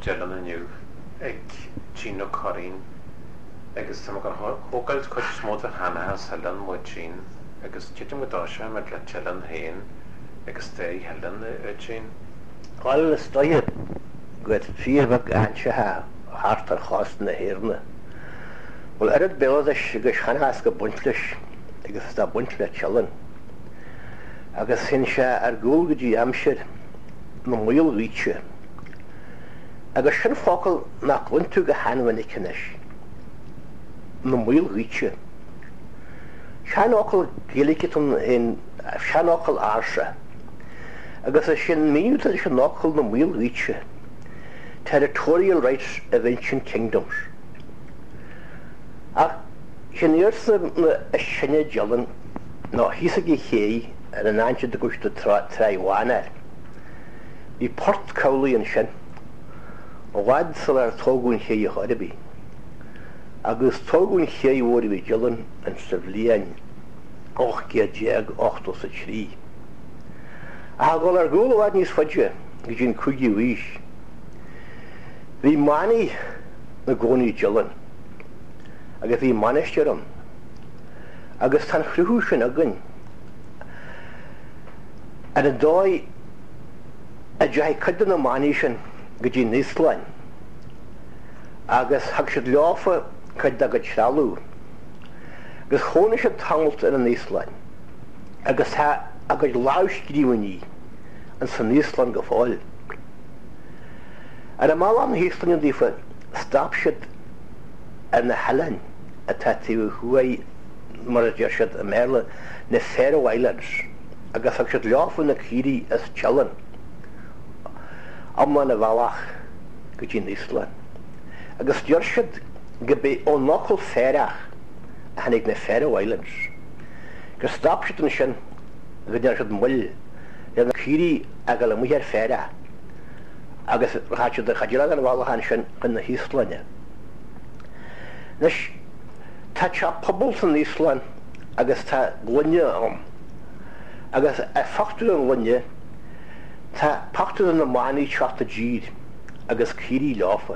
Dylan aniu ag Gino Corin agus tá gur hógail chuid smód a hana Helen mu Jean agus tiitim go dáise me le Dylan hain agus té Helen Jean. All is stoiad gwyd ffyrbag anse ha hart ar chos na hirna. Wel eryd beoddys gys chanas go bwyntlis agus da bwyntla Dylan. Agus hyn se ar gŵl gyddi amser na mwyl rítse. Agus sy'n ffogl na glwntw ga hanwan i cynnes. Na mwyl rítse. Sian ochl giligit yn sian ochl arsa. Agus sy'n minut yn sy'n ochl na mwyl rítse. Territorial rights of ancient kingdoms. Ac sy'n ywrs na sy'n Dylan no hisag I hei ar an anse de gwrs Taiwan I port cawlu yn sy'n o wad sy'n ar togwn hei o chodibi agus togwn hei o'r I Dylan yn seflian och giadiag ochtos y tri a gol ar gwl o wad nis fadja gydyn cwgi wys fi mani na goni Dylan agus fi manestioram agus tan chrwhw sy'n agyn ar y doi a jai cydyn o mani sy'n gydyn Nislan agus hag sydd liofa cydda gyd sialw agus chôn sydd tanglt yn y Nislan agus ha agad laws gyddiwn ni yn sy'n Nislan gyffol ar y malam hyslan yn diffa stap sydd yn y Helen a tati hwy mar jysydd y merle na Faroe Islands agus hag sydd liofa na ciri as Dylan amman y falach gydyn Nislan agus jysydd gybi o nocl ferach a hannig na Faroe Islands gus stap sydd yn sy'n gydyn sydd mwyl na ciri ag ala mwyr fera agus rhaid sydd y chadilad yn falach an sy'n yn y Hislan Nes ta cha pobl sy'n Nislan agus ta glwnia agus a ffactwr yn glwnia ta pactwr yn y mani chat y gyd agus ciri lofa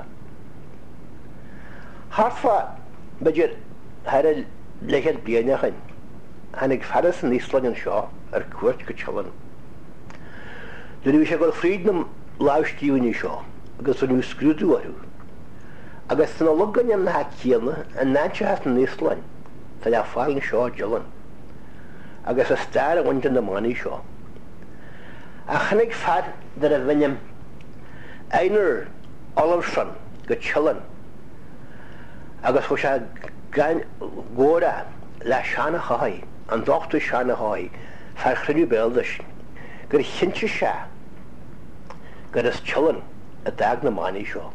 harfa bydwyr har y lechyd bianach yn hannig ffaras yn Nislan yn sio ar cwrt gychalan dyn nhw eisiau gael ffryd na laws diwn I sio agus yn nhw sgrwdw arw agus yn olygan yn ha ciana yn nansi has yn Nislan ta a ffael yn sio Dylan agus y star yn wynt yn y mani sio a chynnig ffad dyr y fynyam Einar Olafsson gychalan agus chwys a gan gora la siana chai an dochtw siana chai farchrynu beldys gyr chyntsi sia gyr ys Dylan y dag na mani sio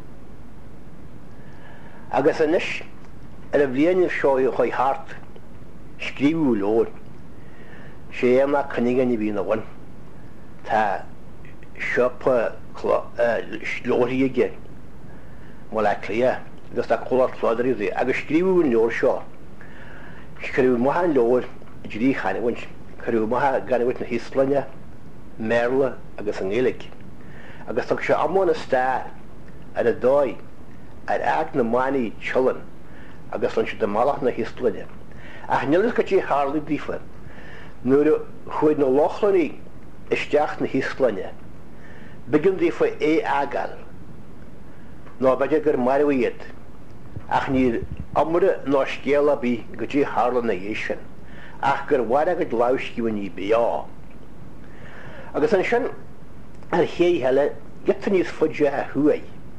agus yn ys yr y flian i'r sio I choi hart sgriw lôn sé yma cynnigan I fi'n awan ta siopa lori I gen mola clia agus ta colar clodar I ddi agus sgriw yn lor sio sgriw moha yn lor jiri chanewyn sgriw moha ganewyd na Hislania Merla agus yn Gaelig agus tog sio amon y star ar y doi ar ag na mani Dylan agus yn sydd y malach na Hislania a hynnyl gyti harlu diffa Nŵr chwyd na lochlan I ysdiach na Hislania bygyn diffa agal no bydde gyr marwyd ach ni'r amr no sgiela bi gyti harlu na eisian ach gyr warag yd laws gywen I bio agus yn sy'n ar hei hele gyda ni'r ffwdja a hwy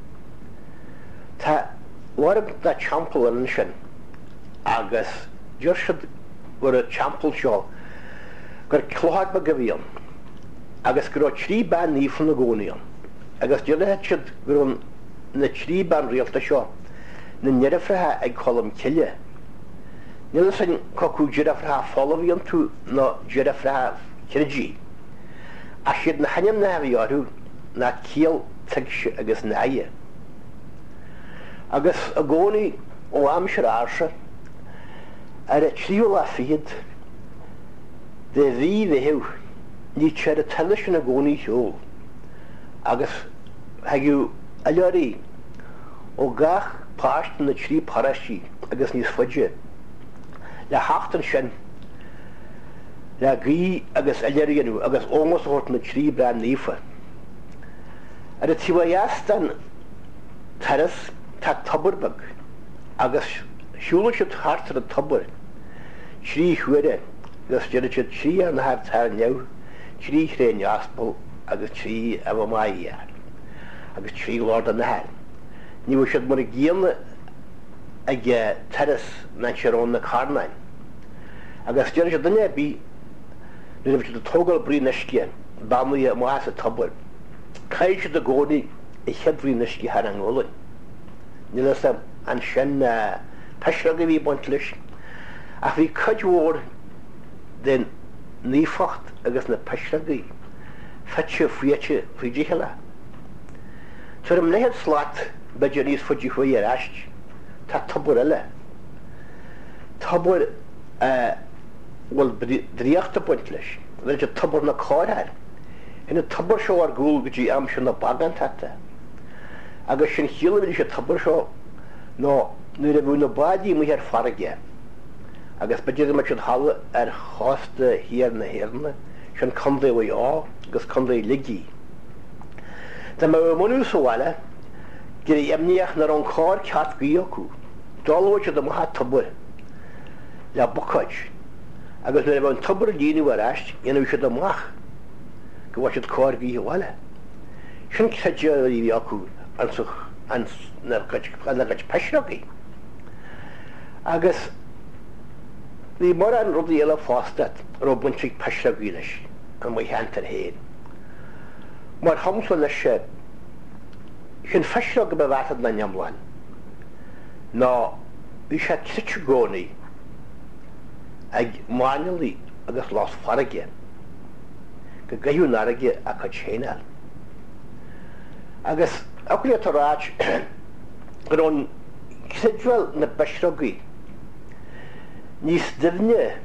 ta warag da champel yn sy'n agus jyrsyd o'r champel sio gyr clohad ma gyfion agus gyr o 3 ban nif yn y gonion agus dyrle hetsyd gyr o'n na 3 ban rialta sio na nyrafraha ag colum cilya nila sy'n cocu girafraha folofion tu no girafraha kirji a sydd na hanyam na fi orw na ciel tygsio agus naia agus y goni o amser arsa ar y triol a ffyd de fi hew ni cher y telys yn y goni hiol agus hag yw Alori o gach páist na trí parasí agus níos foiide le hachtan sin le gí agus eilerianú agus ómasót na trí bra nífa. Ar a tíhaheastan taras tá tabbarbag agus siúla si hartar a tabbar trí chuire agus deidir si trí an thar tar neu trí chré neaspal agus trí a bh maiíar agus trí lord an nahar. Ní bh siad mar a ggéanna ag taras na serón na carnain. Agus deidir si duine bí nu bh si a tógal brí neiscéan bamlaí a más a tabbar. Caid si a gcónaí I cheadhrí neiscí har an ggólainn. Níl sam an sin peisrag a bhí buint leis. A bhí caidhór den nífacht agus na peisragaí feitte fuiite faoi ddícheile. Tuair am léhead sláat beidir níos fuidí chuí ar eist, tá tabbar eile. Tabbar bhfuil dríochta buint leis, bhfuil tabbar na cáthir. Hina tabbar seo ar gúil go dtí am sin na bagan tata. Agus sin chialamh sé tabbar seo nó nuair a bhú na báidí mu ar farige. Agus beidir me sin halla ar chásta híar na héirna sin condé bhí á agus condé ligí. Tá me mú sáile gur imníoach na an cáir ceat gaí acu. Dáhhaid do maithe tabbar le bucaid. Agus nuair a bh an tabbar díanú ar eist inanú sé amach go bhhaid siad cáir gaí bhile. Sin ceide a bhí acu an na gaid peisragaí. Agus bhí mar an rudí eile fástad ar buintí peisragaí leis an mhaith heantar héin. Mar hamsa leis sé sin feisrag go bhheatad na neamláin. Ná bhí sé trite gcónaí ag máinealaí agus lás farige go gaithú narige a chu chéineal. Agus acuí atarráid gur ón céadhfuil na peisragaí níos duine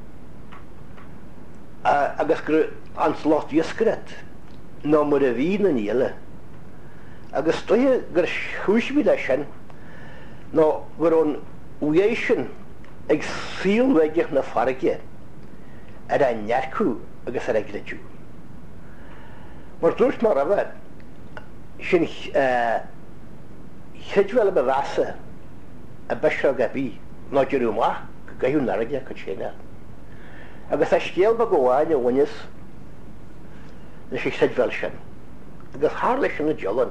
agus gur an slát iascaret ná mar a bhí na níile. Agus stoithe gur chúisbí lei sin nó gur ón uéis sin ag síolmheigeach na farige ar a nearcú agus ar a gleidú. Mar dúirt mar a bheith sin cheadhfuil a bhheasa a beisrag a bhí ná dearú maith go gaithú narige go chéine. Agus a scéalba go bháin a bhainnis na sé cheadhfuil sin. Agus thar leis sin na dealan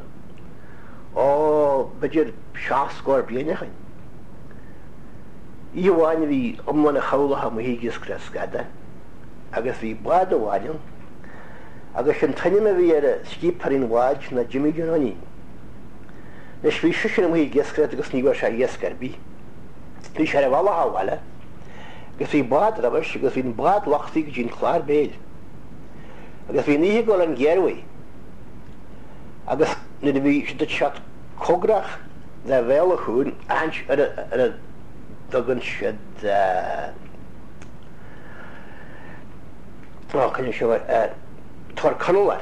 ó beidir 6 scór blianachain. Í bháin bhí omlan a chomhlacha mo higus crescada agus bhí bád a bháin agus sin taine a bhí ar a scíparín bháid na Jimmy Johnny. Nes bhí sin mo higescret agus níhar sé iascarbí. Bhí sé a bhla bhile agus bhí bád rabais agus bhín bád lachtaí go dtín chláir béil. Agus bhí níthe go an ggéirhaí agus nu bhí si seat cógrach le bhéla chuún aint ar a dogan siad chun seo tar canóir.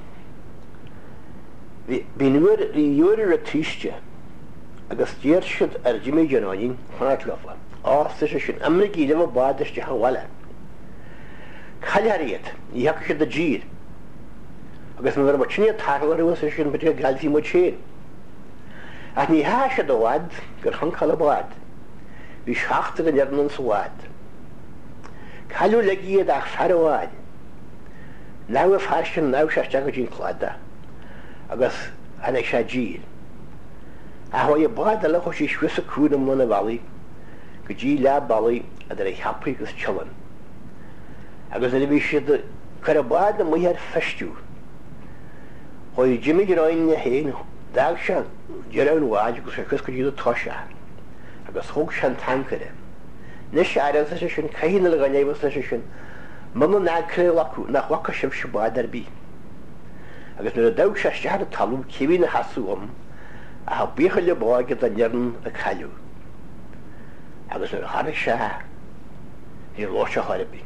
Bhí nuair í dúir a tíiste agus díir siad ar Jimmy Johnny chunaid lefa. Ásta sé sin amrigí le bádaiste hahile. Chaileíad í hecha siad a dír. Agus mar mar sinne tarlaú sé sin beidir galtí mo chéin. Ach ní há sé do bhád gur chuncail a bhád. Bhí seachtar an dearnan sa bhád. Cailú le iad ach fear a bhád. Ná a fear sin ná sé go dín chláda agus ana sé dír. A bhá a bád a le chu sí suas a cúnam na bhelaí go dtí le bailí a ar a cheappaí agus telan. Agus na bhí siad chuir a bád a muar feistú. Choi Jimmy Johnny na héin dag se dearán bháid agus chus go dtí táise agus thug sean tancaire. Nis sé sé sin chéine le ganéhas lei sin man nácré acu nach wacha sib se báid ar bí. Agus nuair a dag sé stear a talú cihí na hasúm a ha bícha le báige a nearan a chaú. Agus nuair a se hí lá se háirbí.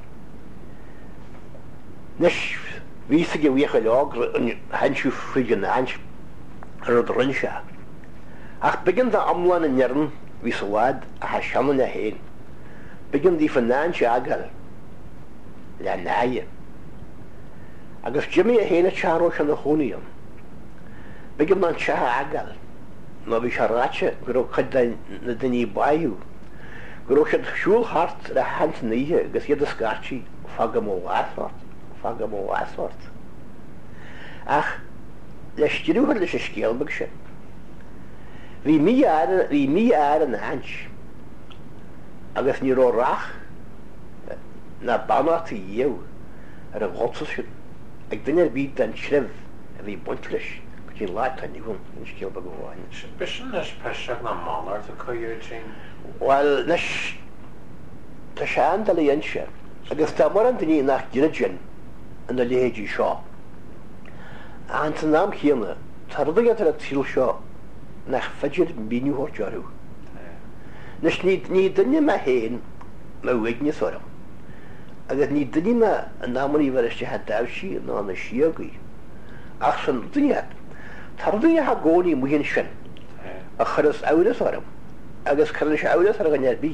Nis ví go bhícha leágur an hensú frigan na hans rud rinsha. Ach begin da amlan in jern wie swad a hashaman a heen. Begin die financial agal. La naie. Agus Jimmy a heen a charo shan a honium. Begin man chaha agal. No bi sharache gro khadda na dini bayu. Gro khad shul hart a hand nie agus jede skarchi fagamo wasort. Ach lechtru hol is skiel bigshe. Wie mi are an hanch. Agus ni ro rach na bana te jew a rotselschen. Ek dinner bi dan schrev vi bontlish. Kun laat aan nieuwen in skiel begoan. Bisschen is peshag na malar te koyerchin. Wel nes ta shandale yenshe. Agus ta moran dini nach jirgen in de leji shaw. Ant naam hierne. Tardiga ter til shaw. Nach fajr binu hor jaru. Nes ni dinne ma heen ma wegni soram. Agus ni dinne ma namoni verste hadawshi na na shiagi. Achsan dinne. Tardiga ha goni muhin shin. Akhras awle soram. Agus kharlish awle soram bi.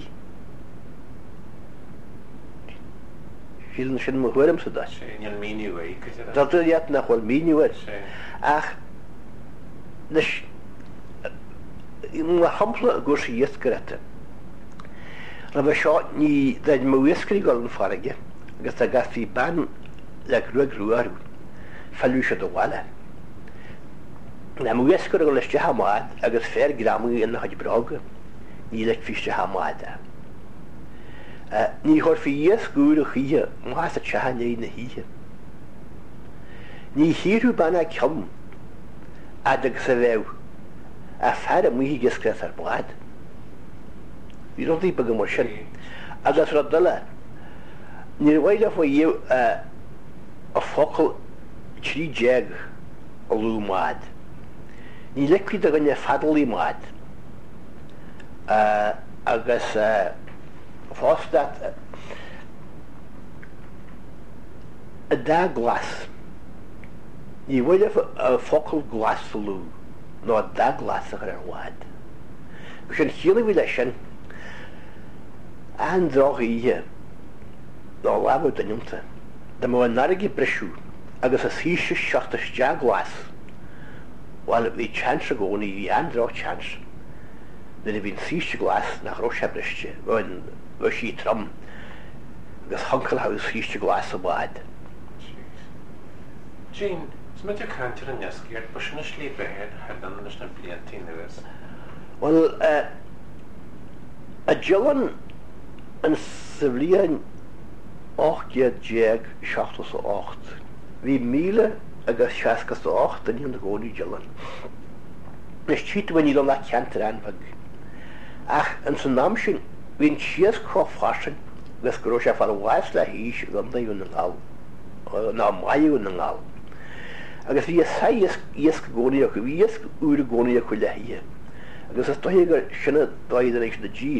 Hiln shin mo horam sudas. In mini way. Dat yat na hol mini way. Ach nes in hample goshiet grette. Raba shot ni that mowiskri golden farage. Agus ta gafi ban la gruaru. Falusha do wala. Na mowiskri golest hamad agus fair gramu in hajbrog. Ni lek fish hamada. Ni hor fi yes guru khie, ma sa chahan ne hie. Ni hiru bana kam. Adag sevew. A fara muhi geskresar blad. You don't think bagamoshan. Agas radala. Ni waila for you a focal tree jag a lumad. Ni liquid ganya fadli mad. Agas first that a da glass. Ni waila for a focal glass flu. No da glass a wad. We should heal with a shin. And draw here. No labo the numta. The more narigi brishu. I guess a sea shot a jag glass. While we chance ago, ni and draw chance. There have been sea glass na rosha brische. When she trum. This hunkel house sea glass a wad. Jean. Met je kanter en neskeert, but she sleep ahead, had done this and plenty news. Well, a Jillan and Civilian 8 jag, schachtel so 8. Wie Miele, agus schaskas so 8, en hier go die Jillan. Nes cheat when you not kanter aanvang. Ach, en zijn naamschen, wie een chies krof faschen, des grosja van een waasla hies, dan dat je een al. Na maaie een al. Agus vi sai yes goni ak vi yes ur goni ak la hiye agus sto higa shana doider ik de jid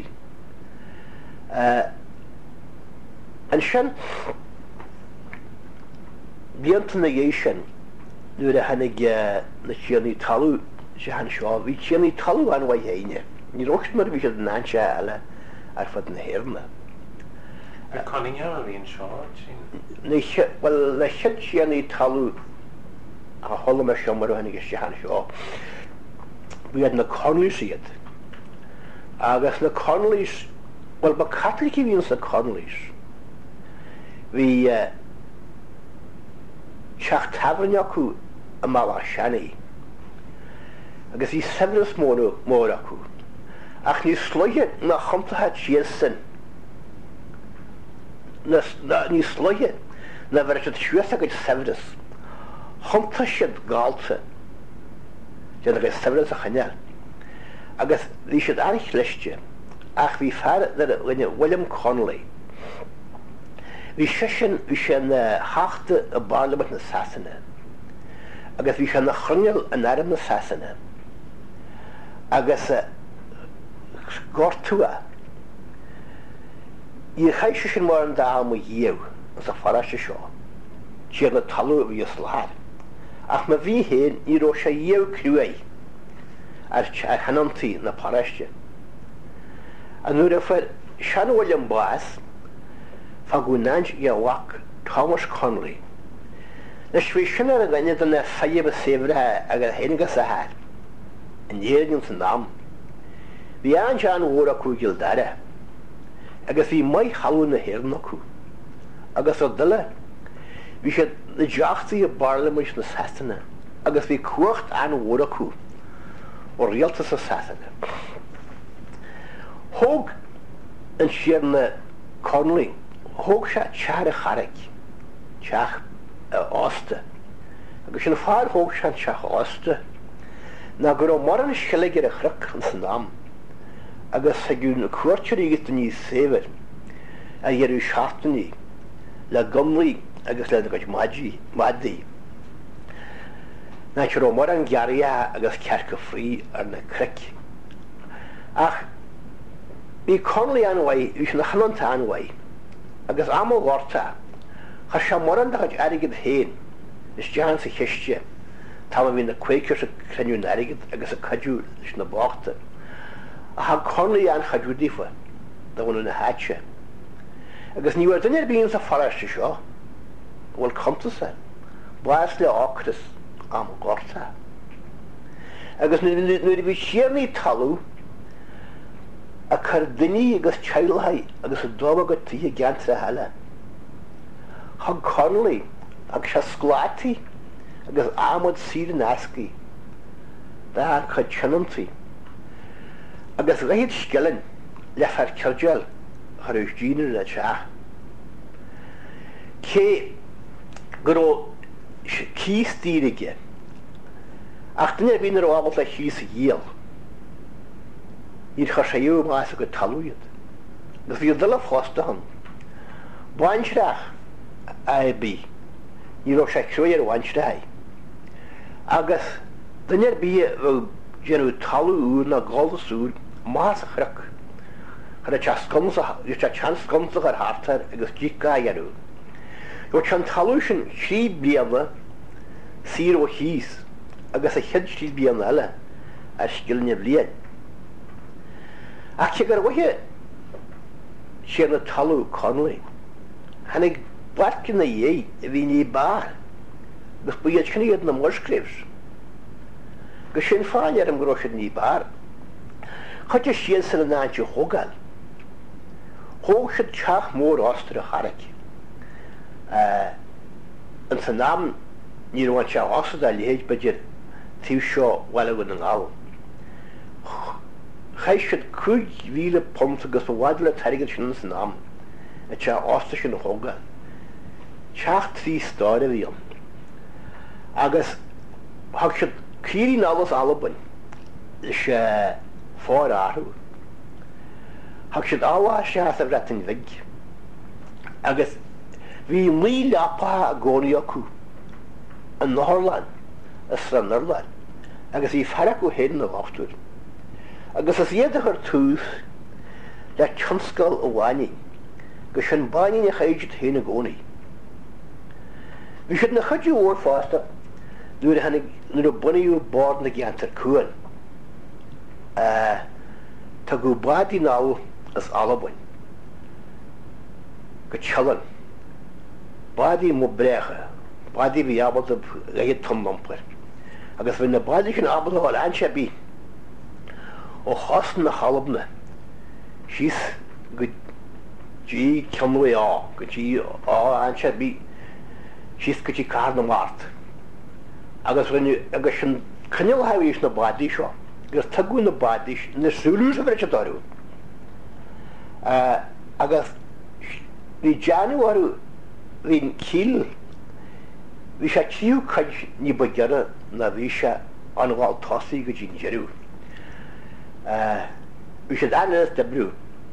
and shan beyond negation do the hanig na chini talu shan shaw vi chini talu an wa yene ni rocht mer vi het nancha ala arfat na herna Conning vi in shaw ne well la chini talu a holme shomar han ik shahan shaw we had na Connolly's yet agus na Connolly's well but Catholic means na Connolly's we chach tavernaku a malashani agus I sevenus moraku ach ni sloye na khamta hat yesen na ni sloye na versat shwesa get sevenus Hontashid galse. Jydd ag ystafryd a chynel. Agus li sydd arich listio. Ach fi far William Connolly. Vi sy'n hachte y barlament na Sassana. Agus vi sy'n chryngel yn arm na Sassana. Agus gortua. I chais sy'n mor yn dal mwy yw. Os a ffaras y sio. Si'r na talw fi ys lahar. Ach mae fi hyn I rosio yw crwau. ar hanantí na paraiste. A nuair a fuair seanhfuil an bás fa gúnáint iarhhac Thomas Connolly. Leis bhí sin ar a gine donna saibh séimhrethe agus héanagas a háir, an dhéirgin san nám. Bhí an sean mhór acu gildare, agus bhí mai chalú na héirn acu. Agus o duile, bhí sé na deachtaí a barlamuis na Sasanna, agus bhí cuacht an mhór acu ó rialtas a Sasanna. Thóg an siar na Connolly, thóg sé tear a charaic, teach ásta. Agus sin fáir thóg sé an teach ásta, na gur ó mar an scileig ar a chruc an san nám, agus sa gún na cuairtear ígad ní séimhir a dhearú seachtaí le gomlaí agus le go madaí. Na ó mar an gearíthe agus cearca frí ar na cric. Ach bhí Connolly anhaid, bhí sin na chananta anhaid, agus am gháirta, cha se mar an dagad airigid héin, is dean sa chiiste, tá bhí na Quakers a cruniún airigid agus a cadú leis na báchta. A ha Connolly an chadú dífa, da bhna na háite. Agus ní bhfuir duine bíon sa faraiste seo, bhfuil comtasa, blas le áchtas am gháirta. Agus nuair bhí siarnaí talú, a chur duine agus teilthaid agus a dómha go tí a geantra heile. Thug Connolly agus se sclátaí agus amad siad an ascaí, dá chud teanantaí. Agus réad scileann le fear ceirdeal ar ús dínar le teach. Cé gur ó cís tíirige, ach duine bhíon ar ábhalt le chís a dhéal. Níor chu séú más a go talúiad. Gus bhí dul a fásta han. Bhainteach a bí, ní ró sé cruúir bhainteach. Agus duine bí bh genú talú na gálasúr más a chruc. Char a tean scomsa ar hátar agus díá dhearú. Go tean talú sin sí bliana sír ó híos agus a chead sí bliana eile ar sciilne blian. Ach sé gur bhaithe sé na talú Connolly, hanig barcin na dhé a bhí ní bar, gus buiad cynniad na Musgraves. Gus sin fáin ar an gróisiad ní bar. Chuide siad san na náinte thógáil. Thóg siad teach mór ostar a charaic. An san nám ní bhain se osad a léid beidir tíú seo bhile an ngáil. Chais siad 5,000 pont agus bhhaid le tairigid sin san nám a te ostar sin thógáil. Teach 3 stáir a bhíon. Agus thug siad círí nálas Albain leis fáir áthú. Thug siad áhhaiste a bhreatain bhig. Agus bhí mí leapa a gcónaí acu an Northern, a Stranarlan, agus bhí fearach go héan na bhachtúir. Agus is iad a chur tús le tionscail ó bhaine, go sin baine na chéide héana gcónaí. Bhí siad na chuidú ór fásta nuair a bunaíú bád na geantar cuain. Tá go bádí ná as Albain, go tealann, bádí mo brecha, bádí bhí abal a réad tomlampar. Agus bhí na bádí sin abal áil anse bí ó chosn na chalabna, síos go dí ceanú á, go dí anse bí, síos go dí car na mát. Agus sin cynneilthaíos na bádí seo, gus tuú na bádí na súlús a bhreite darú. Agus bhí deanúharú hín cíl, bhí sé tíú chuid ní bageara na bhí se an bháil tosaí go dtí jeú. Bhí sé danas de brú,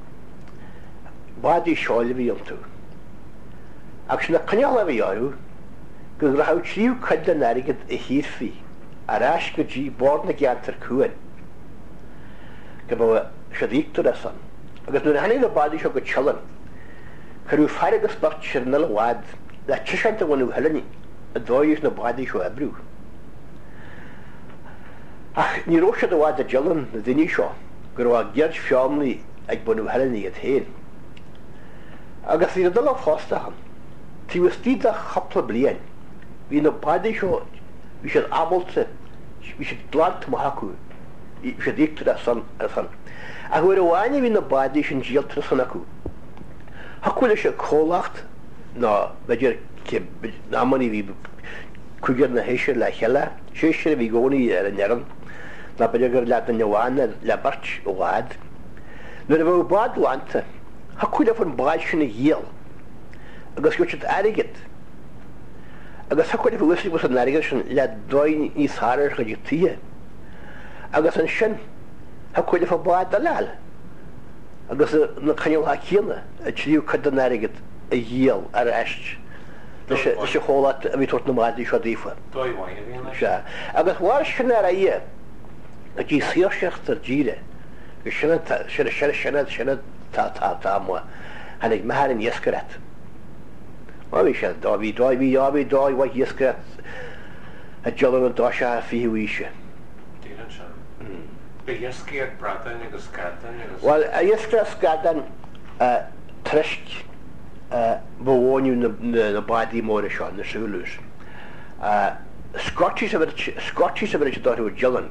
bádí seála bhí an tú. Agus na cynneiltha bhí arú, go raibh tríú chuid den airigid i híorfaí arás go dtí bád na geantar cuain. Go bh sé díictar a san. Agus nuair hanig na bádí seo go tealann, chuú fear agus bart sé na bhád le tiisianta bhainú heilení a dóidhús na bádí seo a brú. Ach, ní ró sé do bháid a Dylan na duine seo, gur bhá gearr feamlaí ag bunú helaní a théin. Agus í dul á fástachan, tí was tíad a chapla blian, hí na bádaí seo, hí sé abalta, hí sé glad mo hacu, hí sé díictar a san. A bhfuir a bháine hí na bádaí sin díaltar san acu. Hacuile sé cólacht ná beidir námaní hí chuigear na héisir le cheile, séisir bhí gcónaí ar an nearan, na beidir gur leat na neamháin le bart ó bhád. Nuair a bhfuil bád lánta, hacuile fan báid sinna ghéal, agus go siad airigid. Agus hacuile fa wisli was an airigid sin le dóin í sáir go dtí tí. Agus an sin, hacuile fa bád a leal. Agus na chaneol ha chéanna, a tríú cad an airigid a ghéal ar eist. Is sé chólat a bhí tuairt na máidí seo dífa. Agus bhhair sin ar a dhé, a dí síorseacht ar díre, gus sinna tá mua, hanig mehar in iescaret. Bhí sé, bhí dói bhaith iescaret a Dylan an dá se a fihuíise. Díran sin. Be iescaret bradan agus scadan agus... Wel, a iescaret scadan trisc bhóniú na bádí móra seo, na súlús. Scottish a bheith dáú Dylan.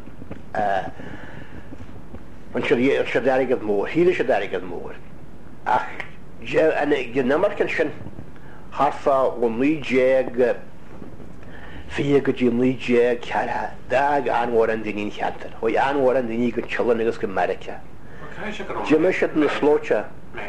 Man sé derigad mór, híle sé derigad mór. Ach, ge namarcan sin harfa o níéag fi go dí níéag ceartha dag anhhar an daoine cheantar, hoi anhhar an daoine go Dylan agus go America. Jimime siad na slóte.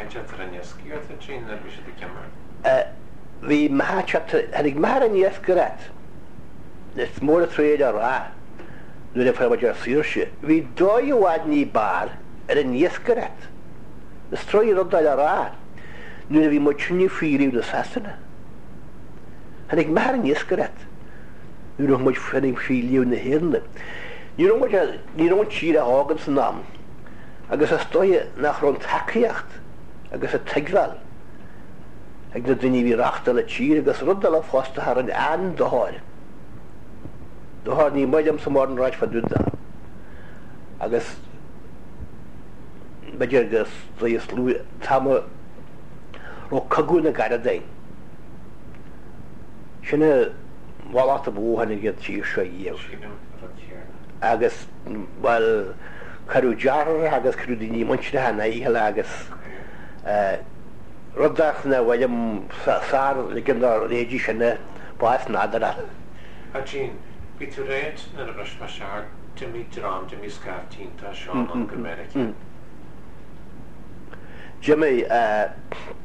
Bhí hanig mar an iescaret, is mór a tréad a rá. Nuair a fáidir a síorse, bhí dóid bhád ní bar ar an iescaret. Is tróid rodáil a rá, nuair a bhí mo tríú fíriú na sasanna. Hanig mar an iescaret, nuair a mo fanning fíliú na héanna. Ní rón tír a hágan san nám, agus a stóid nach rón tacaíocht, agus a teagháil. Ag na duine bhí rachtal a tír, agus rudal a fásta ar an doháir. Dohar ní maidam sa mór an ráid fa dúda. Agus beidir agus is lú táma ó cagú na gara dain. Sinna bháláta bóhanna gad tíir seo dhéh. Agus bhil carú dear agus carú daoine muintear hana íhel agus rudach na bhfuilm sár le gandar réidí sinna báis nádara. A Jean, bhí tú réad na a bres sear Jimmy Dram, Jimmy Scarf tínta Sean an America. Jimmy, tá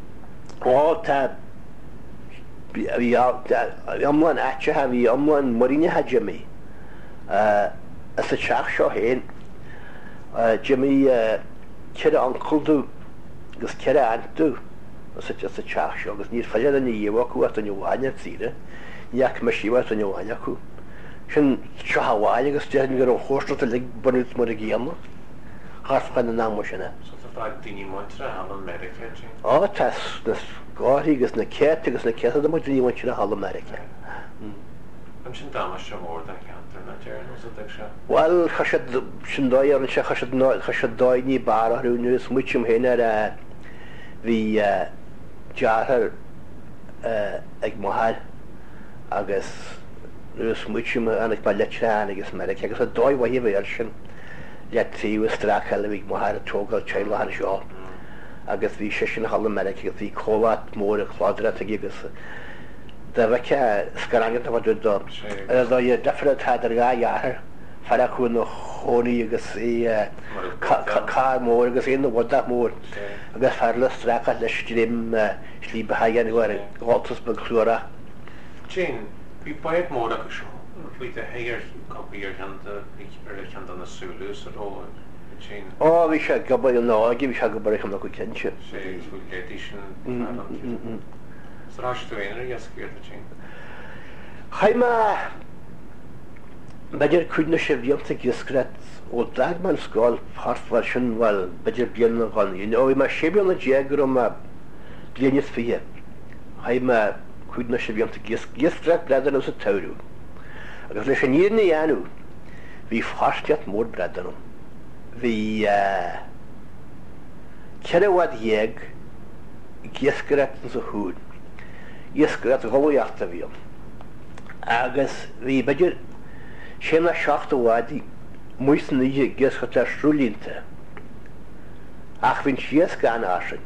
bhí amlan aitse bhí amlan marinethe Jimmy. As a teach seo héin, Jimmy ceire an cultú agus ceire antú as a teach seo, agus níor feidir an dhéhhaú at an bháine tíre, níach me síha an bháine acu. Sin seo haháin agus dean gur an chósta a lig bunút mar a ggéanna, Harfchan na námo sinna. Daoine muintear a America, Jean? Á, tas na gáirí agus na céit agus na céad a daoine muintear a America. An sin dámas sem mór den cheantar na dearn os a ag se? Well, sin dóid ar an se chaisiad dóidní bar a hrú nuas muitiúm héine ar bhí dearthar ag mothar agus nuas muitiúm anach ba leitreán agus America, agus a dóid bhaithí bhí ar sin le tríú stracha le bhí mothar a tógáil teilehar seo. Agus bhí sé sin Hall America, agus bhí cólaat mór a chládra agus da bheice scarangad a bhú dom. Dó i defrad ar gá dhearthar, fara chuún na chonaí agus cá mór agus éon na bhdach mór, agus fearla stracha leis trim slí behagan goir gátas be chlúra. Jean, bhí baid mór agus seo, bhí a héir copíar cheanta na súlús a ró. Ó, bhí sé gobar an náigi, bhí se gobar an go cinse. Sé bhfuil gétí sin Sráistúéinar iascíir a Jean. Chaime beidir cuidna sé bhíonta iascret ó dagman scáil harfhar sin bhil beidir bíon na gáin. Ó bhí mar sébíon na déagur a blianis fihe. Chaime cuidna sé bhíonta iascret bleidir os a tairú. Agus leis an íonna dhéanú, Bhí fáisteat mór bredanum. Bhí ceirehad dhéag giescarat an sa húd. Giescarat gholaiachta bhíam. Agus bhí beidir sé na 7 bhádaí muosan níos giescata strúlínta. Ach bhín sias gan ásin.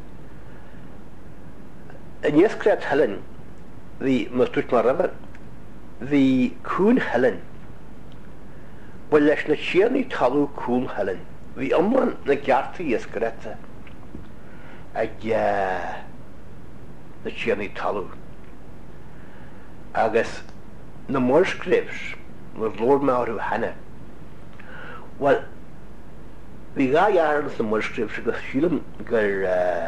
Yn giescarat Helen, bhí mystwyt mar rafar, bhí cún Helen. Wel leis na siarni talw cún Helen. Bhí ymlaen na giarta giescarata. Ag na siarni talw. Agus na morsgrifs, na'r lord mawr yw hana. Wel, bhí ga iarnas na morsgrifs agus siúlam gur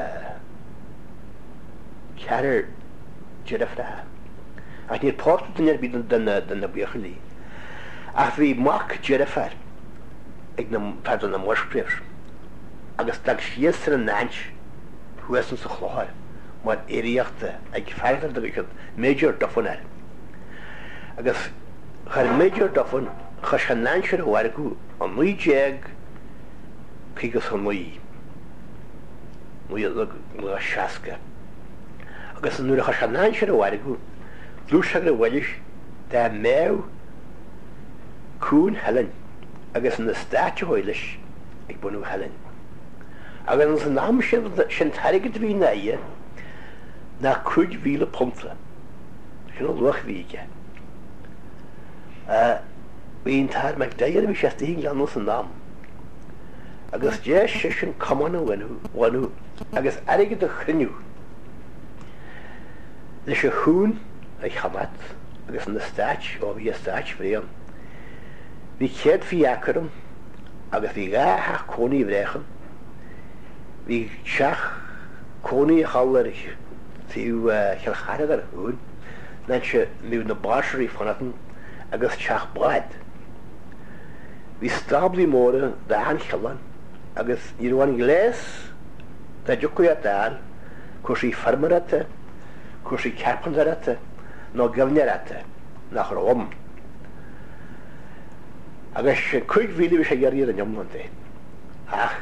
cearar girafra. Ach ní'r portad yn erbyn dyn na buachalí. Ach bhí mac girafar ag na morsgrifs. Agus dag sias ar an náint huasan sa chláir. Mar éireachta ag feartar dag Major Duffin. Agus char Major Duffin chas cha náint ar wargu an nui jeag cígus an nui. Nui a siasca. Agus an nuair a chas cha náint ar wargu lús ag na bhailis da mew cún Helen agus na státe hoilis ag bunú Helen. Agus an nám sin tarigad bhí naie na 5,000 punta. Sin an luach bhíige. Bhín tar meag dair bhí séasta hín leanú san nám. Agus dé sin cumana bhainú agus airigad a chruinniú. Leis a hún a chamat agus na stáit ó bhí a stáit bhréam. Bhí céad fí acarum agus bhí gath cónaí bhrécham. Bhí seach cónaí a chalar tíú chealcharad ar hún. Nain se miú na báisirí fanatan agus teach báid. Bhí stablaí móra da an chealan agus níor bhain glés da dúcaí a dáil cosí farmarata, cosí carpentarata, nó gafnearata nach Róm. Agus 5,000 bhí sé geiríar an iomlanta. Ach,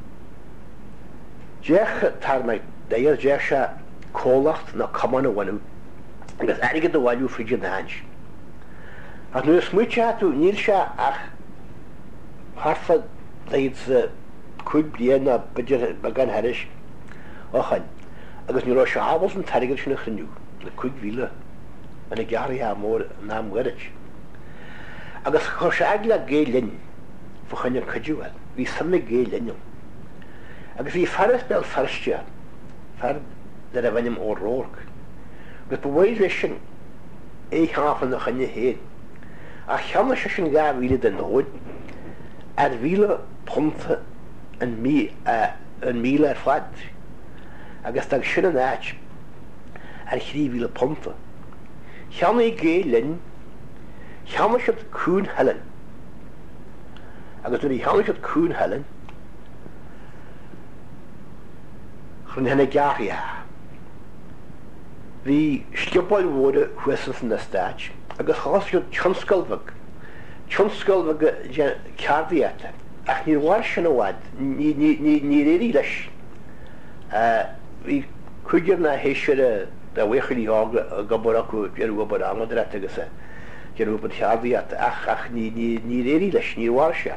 deach tar meid dair deach se cólacht na cumana bhainú agus airigad a bhailú fríde na hains. Ach nuair smuoite tú níl se ach harfa daid sa 5 bliain na bagan haris ochan. Agus níor se ábals an tarigad sin na chruinniú na 5,000 an a gearrí a mór ná mhuirid. Agus chos agla gé linn fo chunne cadúil. Bhí samna gé linnum. Agus bhí faras bel farste far dar a bhainnim ó Rourke. Agus bhfuil leis sin é cháfan na chunne héad. A cheanna se sin 2,000 den nóid ar 1,000 punta an míle ar fad. Agus dag sin an áit ar 3,000 punta. Cheanna I gé linn cheanna siad cún Helen. Agus nuair cheanna siad cún Helen chun hena gearrí a. Bhí stiopáil mhóra huasas na stáit agus chásciúd tionscailmhag ceardaíata ach ní bhhair sin bhád ní réirí leis. Bhí chuidir na héisiire da bhuichalí a gobar acu dearú gobar angadrat agus dearú gobar ceardaíata ach ní réirí leis ní bhhair se.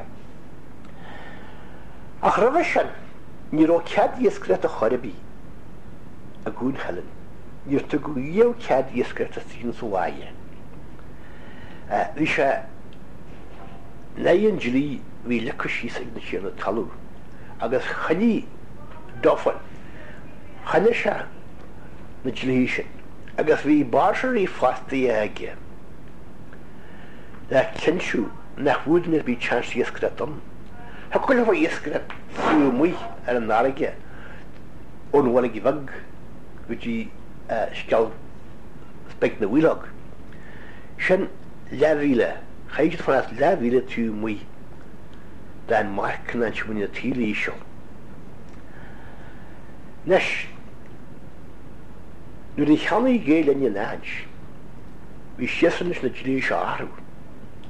Ach rah sin ní rá cead iascret a choribí a gún Helen. Níor tu go dhéh cead iascret a tín sa bhaile. Bhí se naon dlí bhí lecha síos ag na sína talú agus chaní Duffin channe se na dlí sin agus bhí báisirí fastaí aige. Le cinsú nach bhúdnar bhí chans iascretam. Tá chuile bh iascret fiú muoi ar an náige ón bhhaig I bhag go dtí sceall speic na bhuileog. Sin 2,000 chaid fan 2,000 tú muoi dan marcan an siúine na tílaí seo. Nes nuair I cheanna I gé lenne náins, bhí siasan na dlí seo áhrú.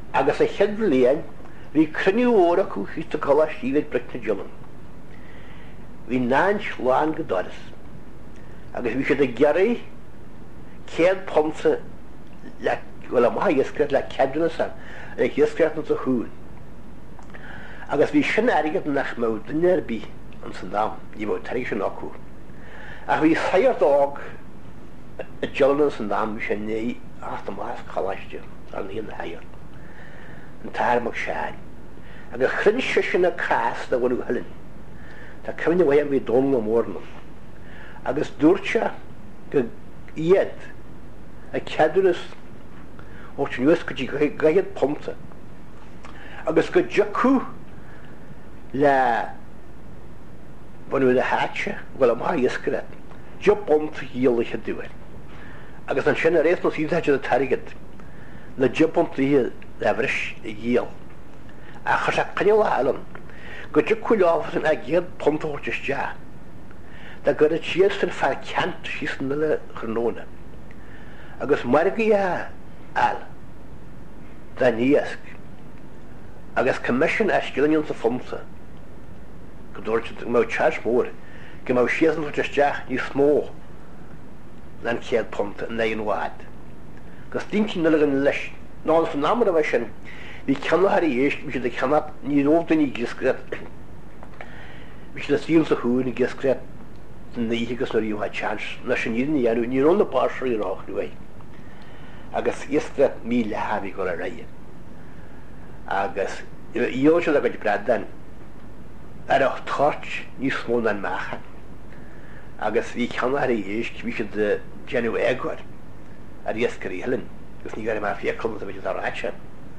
agus a chead blian hí cruniú óra acu hí a chola síveid bricna Dillon. Hí náin sláán go doras. Agus hí sé a gearaí céad ponsa le bhfuil am iascret le ceadna san ag iascret a hún. Agus bhí sin airigad nach mó duine bí an san dám, ní bh tarí sin acu. Ach bhí sair dág a Dillon san dám bhí sé né as am más choláiste an híon hair. An táirmach seáin. Agus chrinn se sin a cás na bhfuil helen. Tá cymni bhé an bhí dón go mórna. Agus dúirte go iad a ceadúras ó tin nuas go dtí gaiad pomta. Agus go deacú le bhanú a háte bhfuil am iascret. Jo pomta díalacha dúir. Agus an sin a rééis nó síte a tarigad na jo pomta le bhris a díal. A chus a cynil alan, go deacú leáfas a géad pomta óirtis deá. Da gur a tíad san fear ceant síos nula chrnóna. Agus margaí al da níasc. Agus commission eiscilíonn sa fomsa. Go dúirte má teas mór, go má síosan óirtis deach ní smó le'n céad pomta na an bhád. Gus dín nula an leis, ná san námara bheith sin, hí ceanna éist bhí sé ceanna ní rómta ní giscret. Bhí sé síl sa hún í giscret nígus nó dúha chans na sin níanú ní rónna páir í rách nué. Agus iscret mí lehabí go a raie. Agus ío se a go bredan ar a tart ní smó an mecha. Agus bhí ceanna éist bhí sé de genú éagir a iascarí helen, gus ní gar mar fiacil a bheit arráte.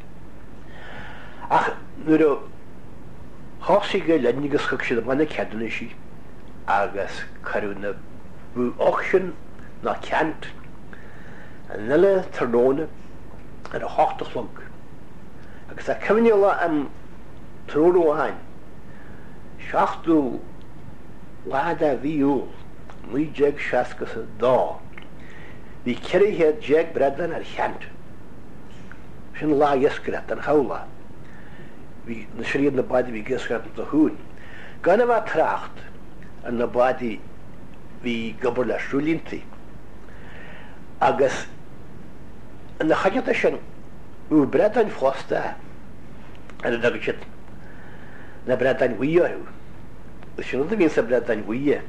Ach nuair hásaí go lennigus chug siad manna ceadúna sí agus carú na bú ochsin na ceant a nile tróna ar a hátalog. Agus a cymniúla an trónháin seachtú láda bhíúil mí jeag seascas a dá. Bhí ceiríthe jeag bredan ar cheant. Sin lá iascret an hawla. Bhí na sríad na baidí bhí giscret an hún. Gan bh tracht an na baidí bhí gobar le srúlíntaí. Agus an na chaideata sin ú bredain fósta an a dagad siad na bredain huíarú. Sin a bhíon sa bredain huí.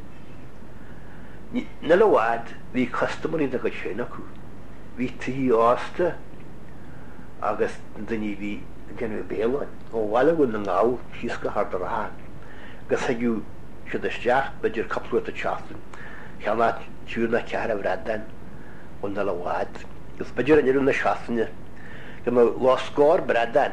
Na le bhád bhí customarí dagad sin acu. Bhí tíí ásta agus duine bhí genú béalain ó bhhaile bhfuil na ngáil síos go thar do rá. Gus haú siad isteach beidir coplú a teachtain. Cheanna tíúr na cear a bhredan ó na le bhád. Gus beidir an iarú na seasanne go má lá scór bredan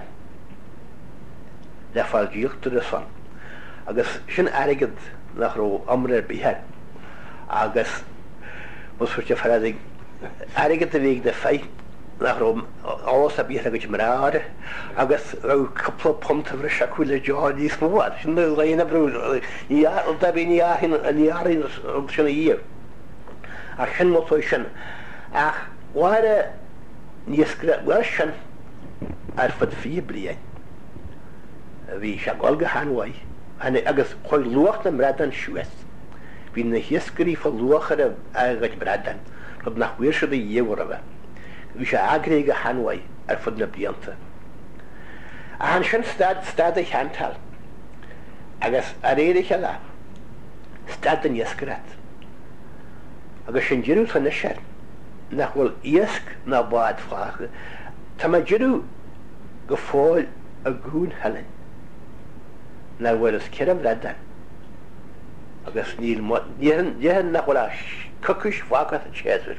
le fáil díochttar a san. Agus sin airigid nach ró amrar bíhead. Agus mus fuirte faradig airigid a bhíh de feit nach róm álas a bíhead a go mráre agus rá coppla ponta bhre seacuile deá níos mód. Sin na léana brú da bí níáhin a níárin sinna íomh. A sin mó sin. Ach bhhaire níoscre sin ar fud fí blian. Bhí se gáil go hanhaid agus chuil luach na bredan siúas. Bhí na hiascarí fá luachar a gait bredan, rud nach bhuiir se a dhéhar a bheith. Bhí se agré go hanhaid ar fud na blianta. A an sin stad a cheantal, agus a réidir le, stad an iascarat. Agus sin dúrú fan na sin, nach bhfuil iasc na bád fácha, tá ma dúrú go fáil a gún helen. Na bhfuil is ceir bredan. Agus níhan nach bhfuil a cucus fácha a chéadúir.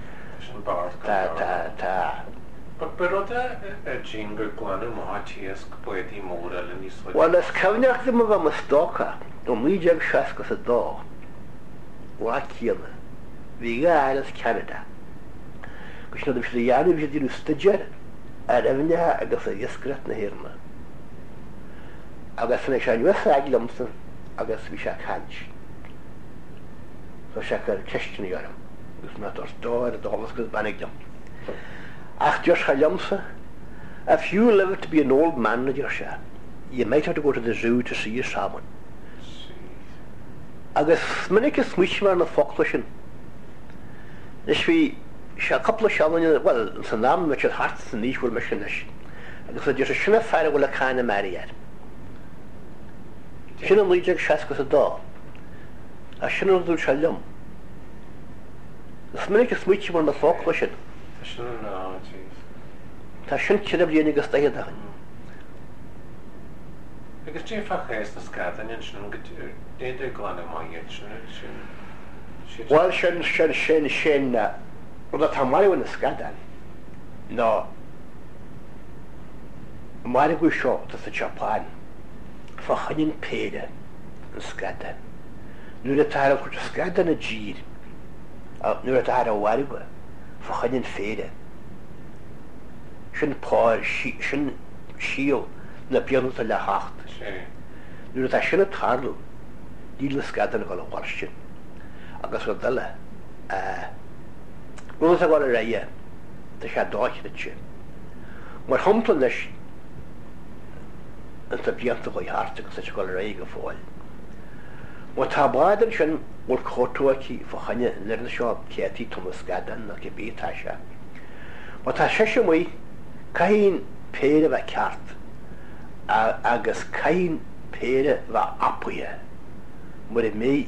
Tá. Beroda Jean go glanú mátíos buí mór le níos. Well is cefneach ddim bh mas dócha, do míideag seascas a dó. Lá cíanna. Bhí ga ailes Canada. Gus na bhí dheanú bhí dtíú staidir ar efnethe agus a iascret na hirna. Agus sanna se nuas lamsa agus bhí se cant. So se gur ceistena garam. Gus na tos dóir a dólas gus banig dom. Ach Josh Lamsa If you live to be an old man with your share, you might have to go to the zoo to see a salmon. Agus minnig is smith mar na fochlation. Is we a couple of salmon, well, it's a name which is hard to niche will mission this. Agus just a sinna fire will a kind of marry. Sinna leijig shaskus a dog. A sinna do shalom. Is minnig is smith mar na fochlation. No, jeez. Ta sin chid blian agus daid dagan. Agus tí fachas na scadan in sin éidir glanna maiid sin. Well, sin well, tá maiú na scadan. No. Maiú go seo tas a Japan. Fa chanin péide na scadan. Nuair a táir chuir scadan a dír. Nuair a táir a warú fa chanin féide. Sin páir sin síl na bíanú le hacht. Nuair a tá sin a tarlú díl na scadan go le bharstin. Agus go dile Rúna a gáil a réie tá sé dáit sin. Mar hampla leis an tá bíanta go háart agus tá gáil a réie go fáil. Má tá báidir sin bhil cótúaí fa chaine lena seo cétaí Thomas Scadan na go bítá se. Má tá sé sem mí caín péire bheith ceart agus caín péire bheith apuie mar i mé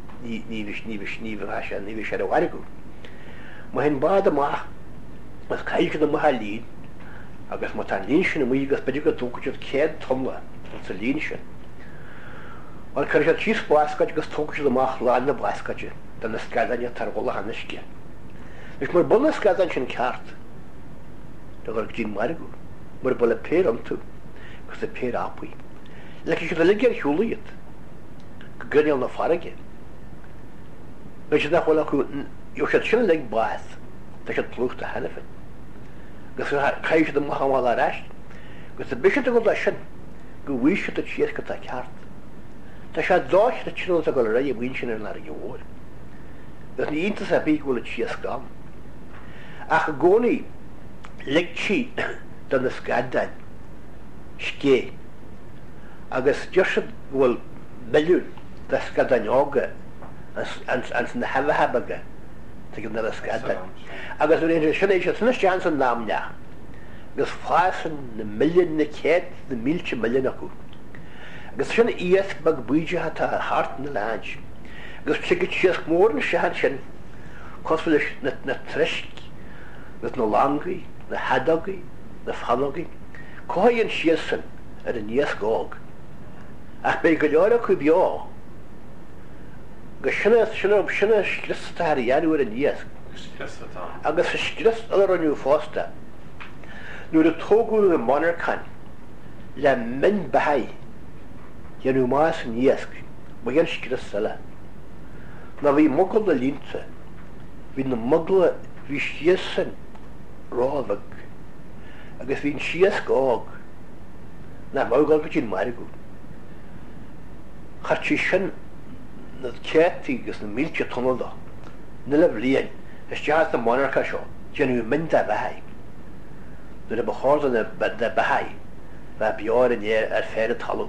ní sé a wargu. Má hen bád amach mas caiiche am maithe lín agus má tá lín sin mí agus beidir go dúchaid céad tomla sa lín sin. An chuir sé tíos blascaid agus tóchaid amach láin na blascaide den na scadanne tar gola hanisce. Nus mar buna scadan sin ceart do gur dín margu mar bula péir an tú gus a péir apuí. Le sé a ligéir siúlaíad go gurneal na farige. Weet je dat wel ook, je gaat geen leg baas, dat je het ploeg te helpen. Dus ga je de mag wel naar rest. Dus de beetje te goed dat je, je wist je dat je het dat hart. Dat je dat je dat je dat al rijden wens je naar je woord. Dat niet in te zijn bij wil het je gaan. Ach gewoon niet, leg je dan de scadan, ske. Agus just wel miljoen dat scadan ogen. Ans na habaga te gna la scadan. Agus er sinna chance an námne. Agus fásan na million na céad na mílte million acu. Agus sinna ías bag buide hat a hart na láid. Agus sigad sias mór se han sin cosfuil na trisk, gus na langaí, na hadagaí, na fallagaí. Cóhaíonn sias san ar a níos góg. Ach be go leor acu beá. Gus sinna scrista ar iarú ar a níos. Agus sa scrist ar anú fásta. Nuair a tógú a monarchan le min bahai janú más níos ba gan scrist sala. Na bhí mogul na línta, bhí na mogla bhí sias san rábhag agus bhín sias góg na mógáil go tín marigú. Chartí sin na cétaí agus na mílte tonalda nila bblion is teas na monarcha seo genú mynd a bhai. Nuair a bachorda na bhai bheit beár in ar fér a talú.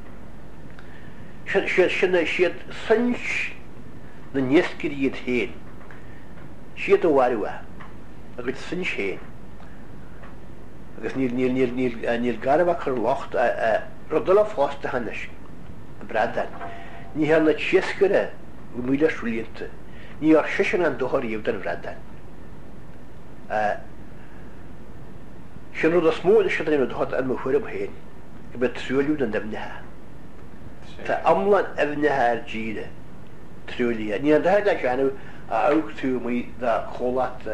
Sinna siad sins na níoscirí iad héin. Siad a warua agus sins héin. Agus níl garabha chur locht rodula fásta hanis a bradan. Ní hel na tiescure go múile srúlianta. Ní ar sisin an doharíomh den bradan. Sin rud a smóil sin an dohat an mo chuirm héin go be trúliú an demnethe. Tá amlan efnethe ar díre trúlí. Ní an dahead le seanú a aug tú mí de cholat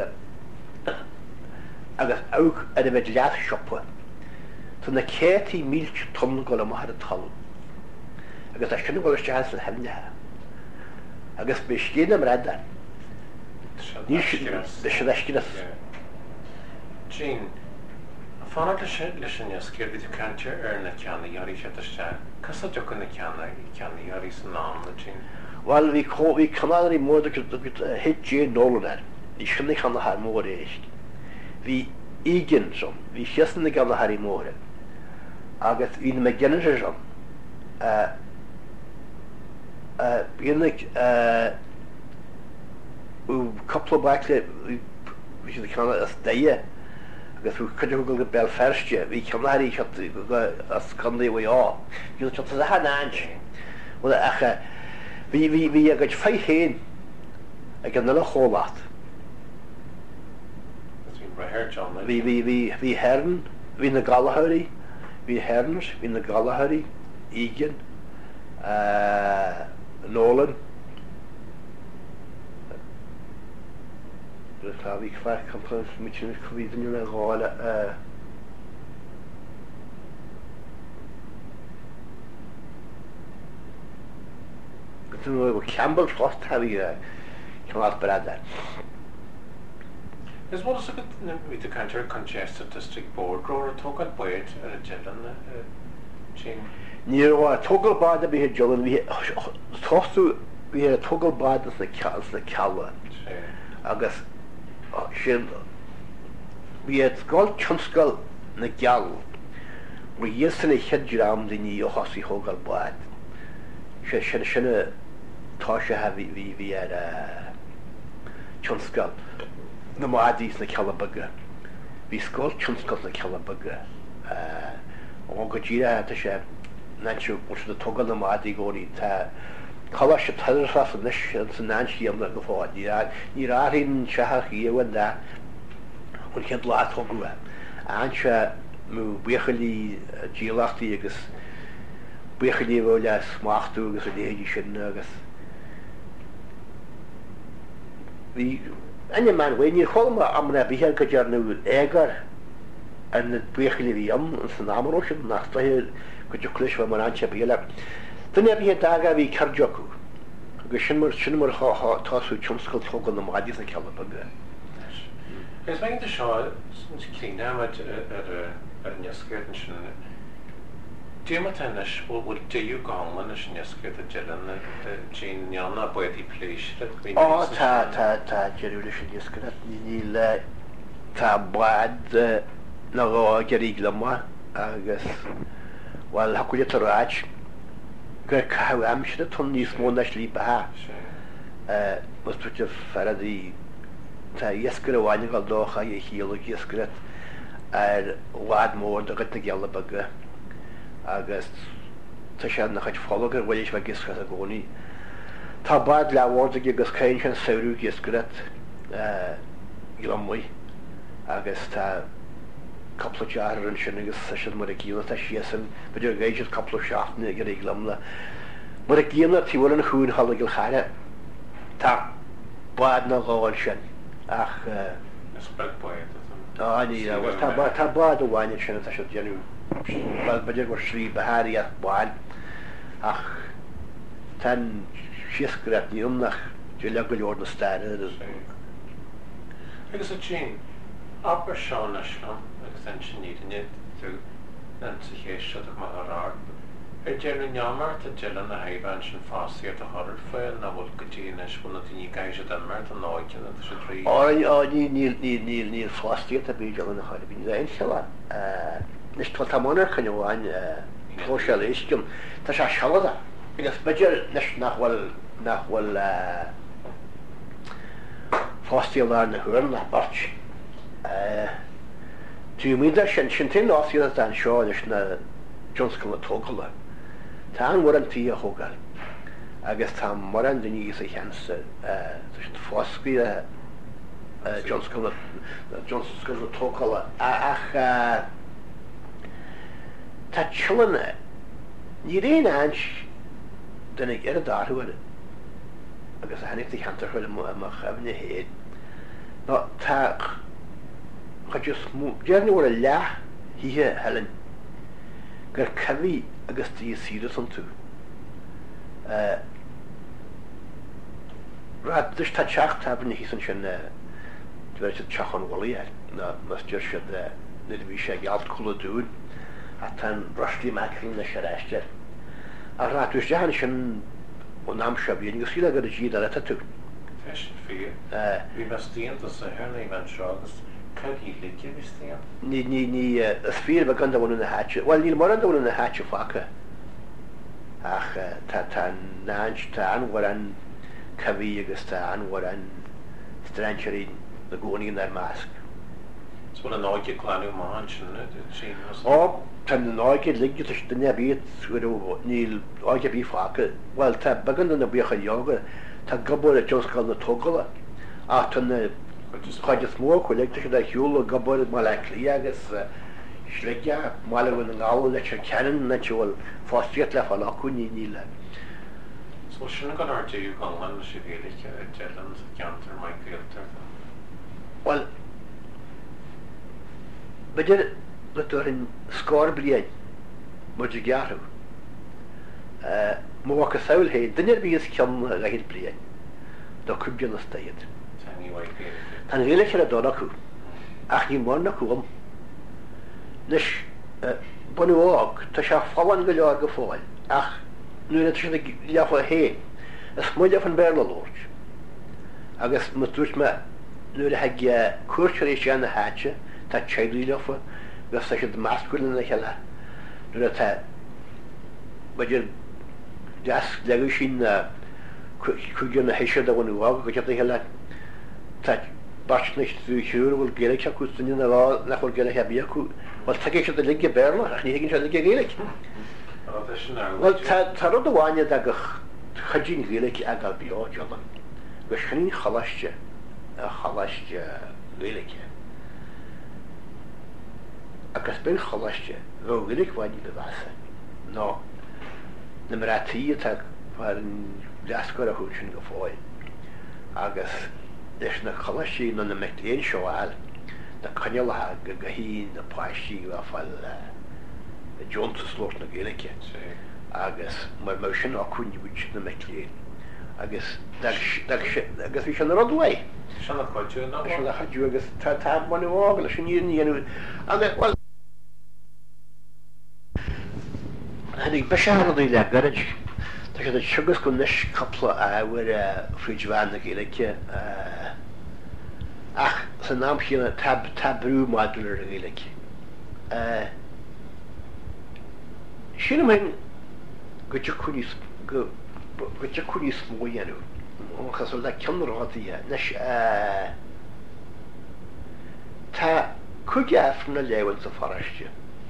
agus aug ar a bheith leas siopa. Tá na cétaí mílte ton go le maithar a talú. Agus a sinna go teas le hefnethe. Agus be scéad am radan. Ní sin eiscinas. Jean, fána leis sin scéir tú cante ar na ceanna iarí seiste. Cas do na ceanna iarí san nám na Jean? Wel, hí canarí mór hit Jane Nolan ar. Ní sinna chana haar mór éist. Hí igen som, vi kjøsten det gamle her i morgen. Agat vi med genere som, begynner couple of backs vi skal kalle det steie. Agat vi kan jo gå bel ferske, vi kan her i kjøtt, as kan det jo ja. Vi skal kjøtt det her nanj. Og det er vi er galt fei hen. Jeg kan nøle hålat. Vi herren, vi na galahari, vi herrens, vi na galahari, igen, Nolan. Det har vi kvar kan på mycket covid nu en roll det var Campbell Frost har vi kan allt berätta. Is what is it with the County Congested District Board or talk at Boyd at Jillen chain? Near a toggle bad we had Jillen we tossed we had a toggle bad as the Calla. I guess we had Skull Chunskal na Gal. We yesterday had Jram the new Hossi Hogal bad. Shana Tasha have we had Chunskal. Na Madis na Calabaga. Vi Skull Chunskal na Calabaga. Og Gojira ta she nanchu much the Togal na Madi gori ta Kalash Tadraf and Nish and Nanchi am not before. Nirarin Shahak Yewanda when he had lot Hogua. Ancha mu Bichali Giolactigus Bichali Volas Machtugus and the Haitian Nugus. We any man when you call me Amna Bihel Kajarnu Egar and the Bichali Yum and Sanamaroshan Nasta here could you clish from Manancha Biela. Then you have daga vi karjoku. Shinmer ha tasu chumskal togal na madis na Calabaga. Is making the show clean down at Nyaskirtan. Do you matanish would do you go on when Nyaskirtan Jillen Jean Yana boy the place? Oh, ta Jerusalem Nyaskirat ni ta bad na go geriglama agus wal hakuya tarach. How am I ton ní smó na slí ha was put Faraday tá iesgur bhhaine gal dócha I híal iesgret wad mór do na Calabaga agus tá sé nach chuid fálagar bhfuil bheith gischa a gcónaí. Tá bad lehórda agus céin sin saoú iesgret glammuí agus tá couple of jars and shinnigus session with a gila ta shiasan but your gauge couple of shaft ne gari glamla but a gila ti wala hoon halagil khara ta bad na gawal shin ach spelt boy ani was ta bad wani shin ta shot janu bal bajer war shri bahariya bad ach tan shiskrat ni nach jelagul ordna stare because a chain upper shown extension needing it through and to hear shut of my art. A general yammer to Jillen the Highbanch and Fossy at the Horror File, and I will continue one of the new guys at Denmark and Noik and the tree. Oh, Neil Fossy at the Beagle and the Harbin, the Insula. Mr. Tamoner can you one social istum. Tasha Shalada. Because Badger Nahwell Fossy learn the Hurla Birch. Do you mean that Shintin lost you than Shaw na Johnskal Tokala? Tan warranty a Hogal. I guess Tam Moran the Nigis a chance Fosky Johnskal Tokala. Ach Tachilana Nidin Anch then I get a dart who I guess I need to hunter her having a head. Not tak. I just moved. Jeremy were a la here, Helen. Got Kavi August you see this on too. Right, this touch happened. He's on Shan. There's a chach on Wally. No, must just should need we shag out cooler dude. At ten rusty mackerel in the Shadashter. I rat was Jahan on Amshab. You see, I got a G that too. Fashion for you. We must deal with the Hurley Van Shaws. Cahílig bhí Ní sfír a gan bhna na háte. Well níl mar an bhna na háte facha. Ach tá náint tá anhar an cabhí agus tá anhar an stranseí na gcónaí ar másc. Bhfuil an áige chláú máin sin Tá na áige ligide duine bíad níl áige bí facha. Well tá bagan na bíocha joga tá gabbar a teoscail na tógala a tá na chuide smó chuileachta a hiúla gabbar má le lí agus sléige mála bhfuil an gáil le cean na teil fástiad le fáil acu ní le. So sinna gan ardú gáin sé bhéalacha delan ceantar mai féaltar. Well beidir le in scór blian mu gearú. Mhacha saoilhéad duine bíos cean le hé blian do cúbean na staiad. Tá réalacha a dó acu ach ní mána chuam. Nes bunúág tá se fáhan go leor go fáil ach nuair sin lefa hé is muide an bearlalóirt agus mu dúirt me nuair a cuairteéis sé na háte tá teadú lefa gus tá si máscuilin na cheile nuair tá beidir deas leú sin chuigean na héise a bhúág go te heile tá basnecht dúisiúr bhfuil géalaigh acuústaí na lá nach chuil géala hebí acu bhil take se a ligge béla ach ní hinn se ligge géalaigh. Well tá rud amháine a go chadín géalaigh a gal beátelan go chrín chalaiste a chalaiste géalaigh. Agus ben chalaiste bh géalaigh bhaine go bhasa. nó na maratíí tá an deascar a chuúsin go fáil agus leis na chalaisí nó na mechtléon seoáil na canealathe go hí na páistí a fáil Johnta slót na géalaige agus mar sin á chuinúid na mechtléon agus bhí se na rodhaid Sena chuidú ná le chaú agus tá man bhága leis sin dhéanú bhil Hannig be se í le garid Tá sé sugus go leis coppla áhar frídhhain na géalaige ach san náam chéanna tabrú máúir a géalaige. Sinna mé go chuní smó dhéanú chas le ceanrátaí leis tá chuige efna lehain sa fariste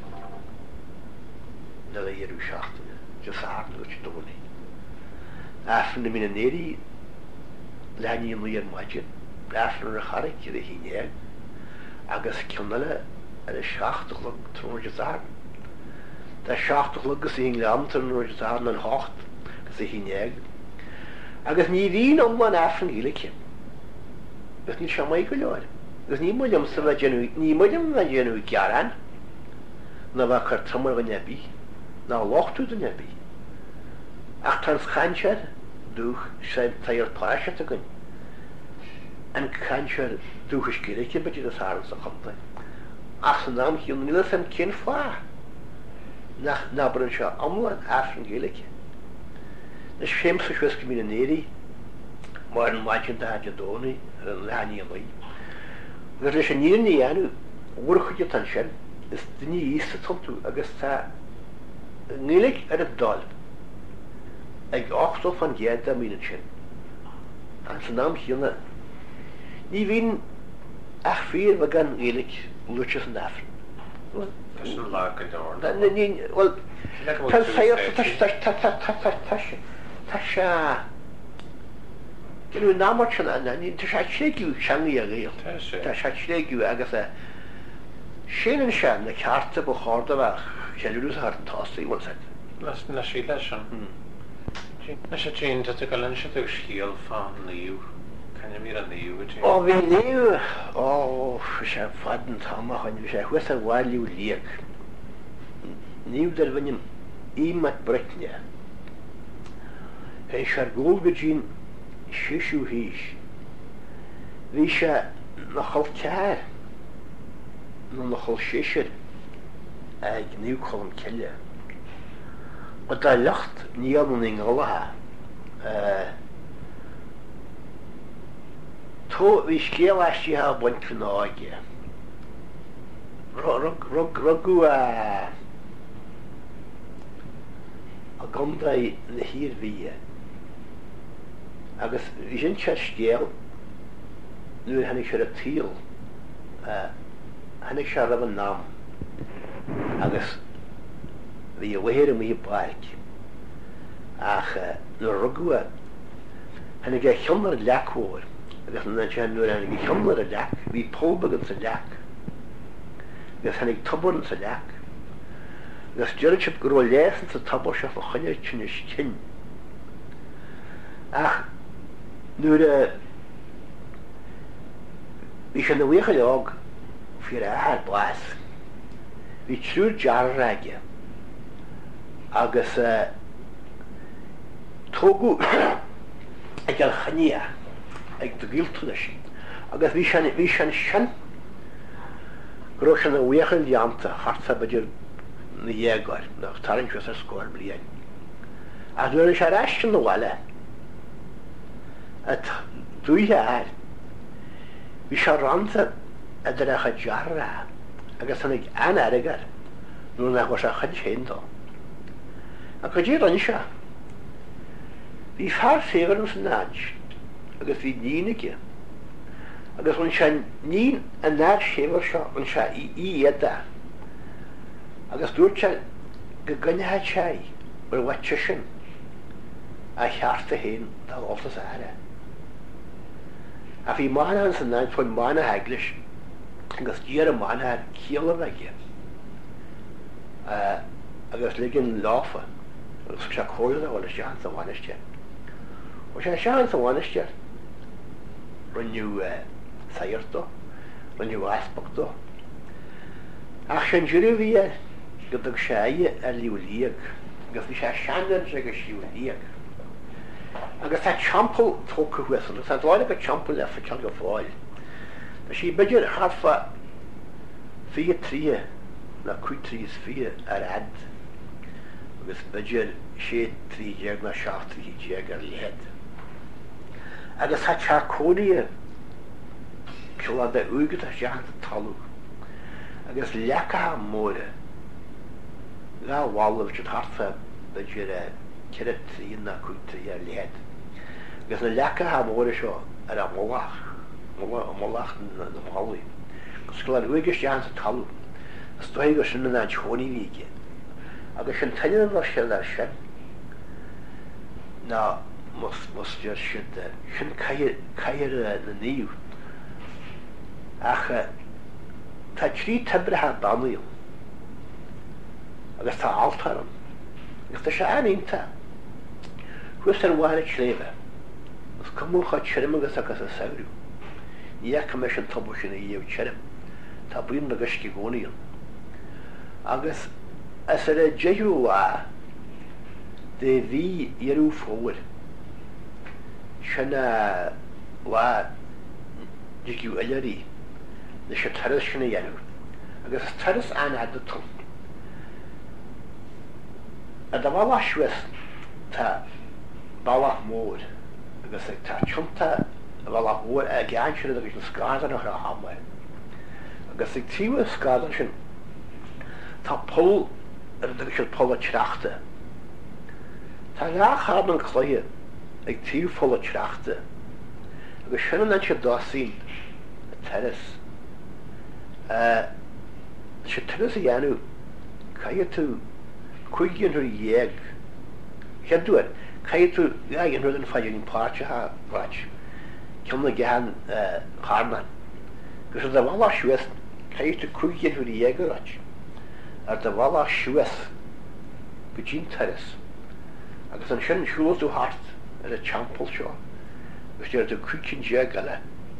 na le dhéanú seachtaine just áú dónaí. Afan na mí néirí leíon líon maidin leafan a charig a híine agus ceanile ar a 16 tróide Tá 16 gus í le amtar nóid an 8 gus a híine agus ní bhíon amán afan ílacha gus ní se maiid go leir gus ní muidim sa bheith ní muidim na dhéanú gearan na bheith chu tamar go nebí ná lochtú do nebí ach tan chainseir dúch sé tair páise a gunn an chainseir dúchas géalacha beidir a sáil sa chomta ach san nám hiún níle san cin fá nach nabran se amlan afran géalacha na séim sa suasca mí néirí mar an maidin da a dónaí ar an leanaí mí gus leis an níornaí anú bhuachuide tan sin is duine ísta tontú agus tá ngéalaigh ar a dal ag 8 fan géad a mína sin an san nám hiúna ní bhíon ach fír bh gan ngéalaigh lúte an afran. sin lá go dáir. Well tá se Genú námar sin tá se séú seangaí a réal Tá se séú agus séan se na cearta go cháda bheith cheúú ar an tásaí bhil se. Na sí lei sin. Na sé tíon go len se tú scíal fá naíú Canne mí an naíú. Ó bhí níú ó se fadan táhain sé chu a bhhailú líag. Níú ar bhaim íime Britne. É se ggóil go dín siú híis. Bhí se na choil ceir nó na choil séisiir ag níú chom ceile. Ba dá lecht níanú in gálathe tó bhí scéalaistí ha buint fan áige rugú a ganda na hir bhí agus sin se scéal nuair hanig se a tíal hanig se rah an nám agus bhí a bhéir mí bailc ach nó rugú hanig é cheannar leachhóir agus na sé nuair hanig cheannar a leach bhí póbagan sa leach agus hanig tubaran sa leach agus deireadh sib gur bhfuil léasan sa tabbar se fa chuine sin is cin ach nuair bhí sé na bhuicha leog fi ahad blas bhí trúr dear aige agus tógu ag an chaníach ag do giltúna sin agus bhí sin gro sin na bhuichan dianta harta beidir na dhéagair nach tarin a scóir blian a nuair sé reistin na bhile a dúithe air bhí se ranta a derecha dearra agus sannig anarigar nuair nach se chud chéntá a chu dé ran se bhí fear fégar san náid agus bhí níige agus an se ní an náid séhar seo an se íiada agus dúirt se go gunethe sé ar bhaite sin a cheartta héin dá átas aire a bhí mána an san náid foin mána heaglis agus díar a mána céala aige agus ligin láfa agus se cóir bhil sean sa bhaiste ó sé sean sa bhaiste runniu sairto runniu aspachto ach sin dúrú bhí go dog sé a liúlíag agus bhí sé seanan agus siúlíag agus tá champel tóca huisan agus tá dháile go champel le fa go fáil Tá sí beidir harfa fi trí na cuitrís fi ar ad agus beidir sé trí na 7 ar léad agus tá te cóí ceá de úgad a seanta talú agus lecha móra gáhálah se harfa beidir cead trí na cuitrí ar léad agus na lecha ha móra seo ar a mólach na málaí gus go uige seanta talú stoig go sin na tjóní víige agus sin taine war se le sin ná mus sin caiir na níú ach tá trí tebrethe banúil agus tá altarm agus tá se anínta chuis ar bhhaine slébe gus cumúcha trim agus a saoú Iach me an tobu sin íomh trim tá buon na gusci gcóíon agus as ar a déúhá de bhí iarú fóir sinna bhá digiú eileirí na sé taras sinna dhéanú agus taras anad tú a do bhá suas tá bailach mór agus ag tá tiúnta bhfuil a gceann sin agus na scádan nach a hamhail agus ag tíomh scádan sin tá pól ar agus sin póla treachta tá leachchad an chluie ag tíomh póla treachta agus sin an se dosín a teras se teras a dhéanú caiad tú chuigíonn dhéag cheadúir caiad tú gaonn an faidir páirte ráid Ceanna gehan cháman gus a bhá suas caiú cúgin chu dhéagaráid ar de bhá suas go dín taras agus an sin siúlaú hart ar a champel seo gus dear do cúcin dé gaile.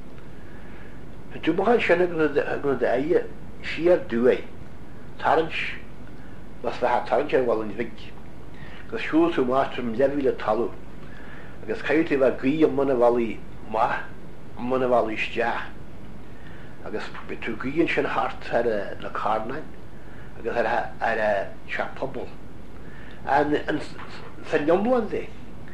Dú bhain sinna go de é siar dúé tarins was bheit tarint ar bhil an bhic gus siúlaú mástrum levíle talú agus caiútí bh gí am muna bhí muna bhil isteach agus tú gíonn sin hart ar na carnain agus ar a seapobal san jomlan dé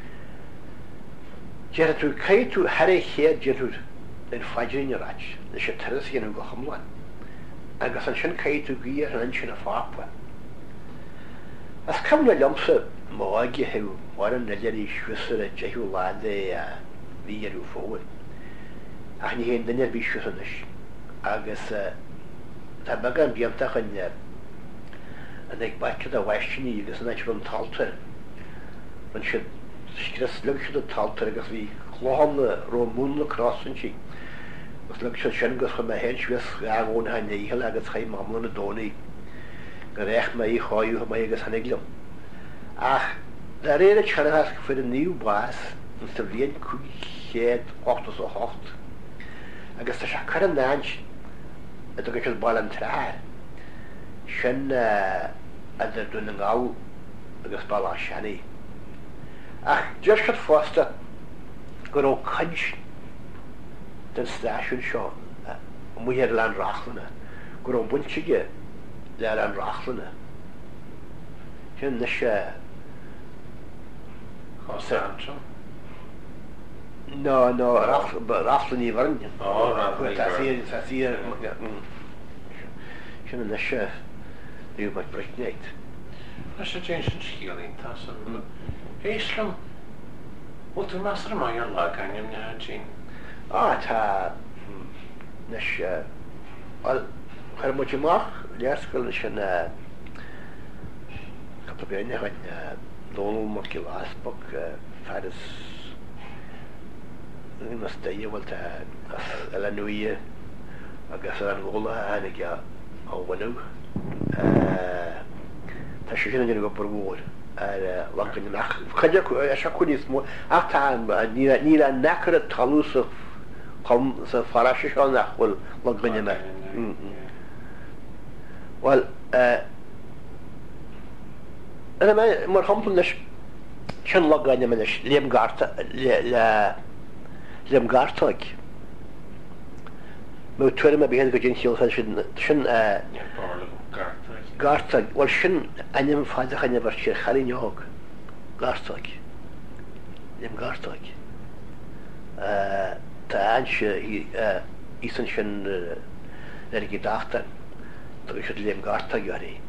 Dear tú cai tú har chéad dearúd in faidirine ráid na sé teras dhéanú go chamlain agus an sin caiitú gíar an sin a fápa. As cam na leomsa máigi heú mar an neidir Suasar a deithú láda a bhí arú fóin. Ach ní hén duine bhí Suasanis. Agus tá bag an bíantach an ag baitte a bhaistení agus an éitir an taltar. An si scris lug si a taltar agus bhí chláhanna rómún na crosintí. Gus lug si sin gus chu me hen Suas agón ha néhel agus chaim mamla na dónaí. Go réich me í cháú ha mai agus haniglam. Ach, da réad tchanachas go fuir an níú bás an sa bhíon chéad 8 agus tá se chu an náint a do go ball an trá. Sin idir dún an gáil agus ball á seanaí. Ach, just go fásta gur ó chuid den stáisiún seo muhéad le an rachlanna, gur ó buntige le an rachlanna. Sin na sé Sancho? No, rachlan í bharn. Sin na sé riú mai breitnéid. Na sé James an scialín tá san Éislam tú masar mai an lá ganim na Jean. Tá na sé chuir mu amach learscoil sin capabéine chuin dónú mar go láspach feras na staíhil le nuí agus an ggóla anig áhainú. Tá sé sin go burhór chuide se chuní mó ach tá ní an nechar a talú sa farráise seán nachhfuil le gine me. Well mar hampel leis sin le gaine me leis léam gartaig. Mú tuair a bhéad go dgin siúil sin gartaig, bhil sin aim fáidechaine bhar sé chalíneog gartaig. Léam gartaig. Tá anse ísan sin ar go dáachtain tu sé léam gartaig garí.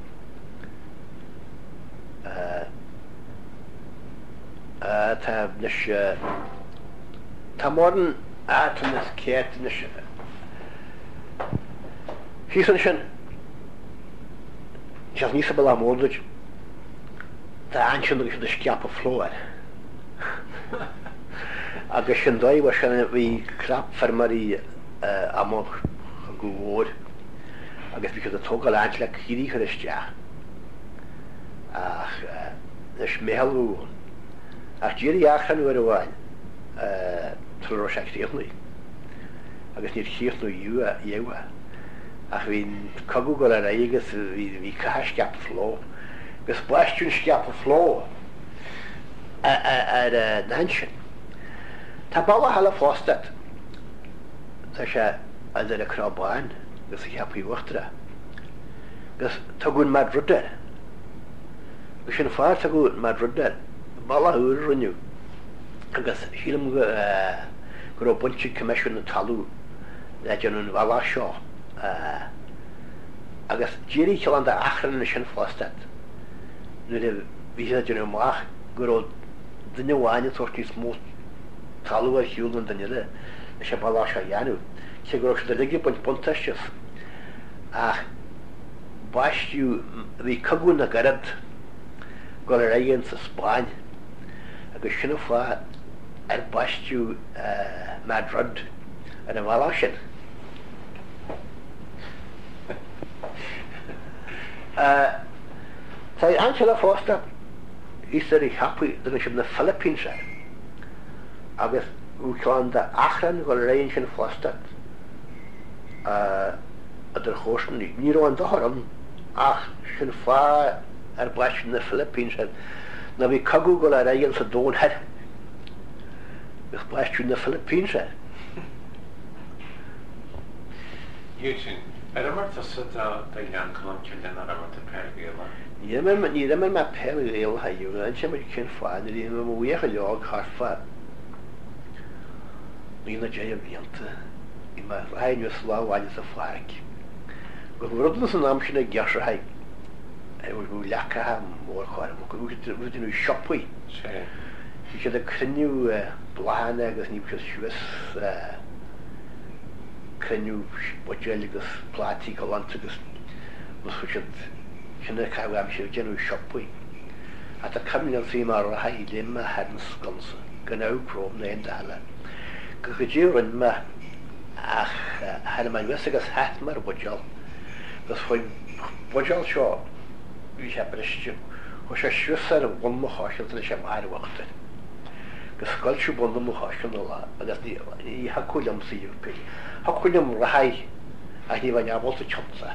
Tá tá mór átain céit hísan sin seas níos ball móid tá ansin agus de sceap a flóir. Agus sin dóibh sin bhí crap fermarí amach go bhór agus bhí a tógáil ant le chií chu isteach. Ach leis méhalú ach díirí achan ar bháin trú seachtíochnaí agus níor chiochnú dhéha ach bhín cogú go a agus bhí caithe sceap fló gus baistún sceap a fló ar nasin. Tá balla hala fástad tá sé idir a crabáin gus a cheappaí uachtra gus tugann mar rudeir gus sin fáir tugann mar rudeir balla úr runniu agus sílam gur bunti comisiún na talú le an bhla seo agus díirí se an achran na sin fástad nu bhí máach gur duine bháine tuairtí smó talú a hiúlan daile le sé ballá se dhéanú sé gur de ligi buint buntaiste ach baistú bhí cogún na garad go ar éigen sa Spáin agus sinna fá ar baistú Madrid ar an bhla sin. Tá anse le fásta is ar i chapaí do sin na Philippínse agus úsáin de achran go réon sin fásta idir chósanní. Ní an doharm ach sin fá ar bais na Philippínse na bhí cogú go le réon sa dónhead gus baistú na Philippínse. Eugene, mar de Jancolm Chilin ar am Pergéla? Ní me me Pergéla haú an sem mar cin fáin í me bhuicha leog charfa ní na dé a bhíanta i mar rainú sláháine sa fáic. Rudlas an am sinna gasar haig. Bú lecha mór chuir ruúdinú sioppaí. Bhí sé a cruniú blána agus ní Suas cruniú bodéil agus plátí go lant agus sinna chaim sé genú sioppaí. A tá camíal sí mar a haí limma hedan sconsa gan ápróm na dála. Go dtíúrin me ach hena mai wes agus het mar bodéil. Gus chuin bodéil seo bhí sé briste chu sé Suas ar bhn mo háisiil lei sé marhachta. Gus scoilse buna mo háisiil lá agus í haculam síú pe. Haculam rahaid a ní bhain abbalta chomsa.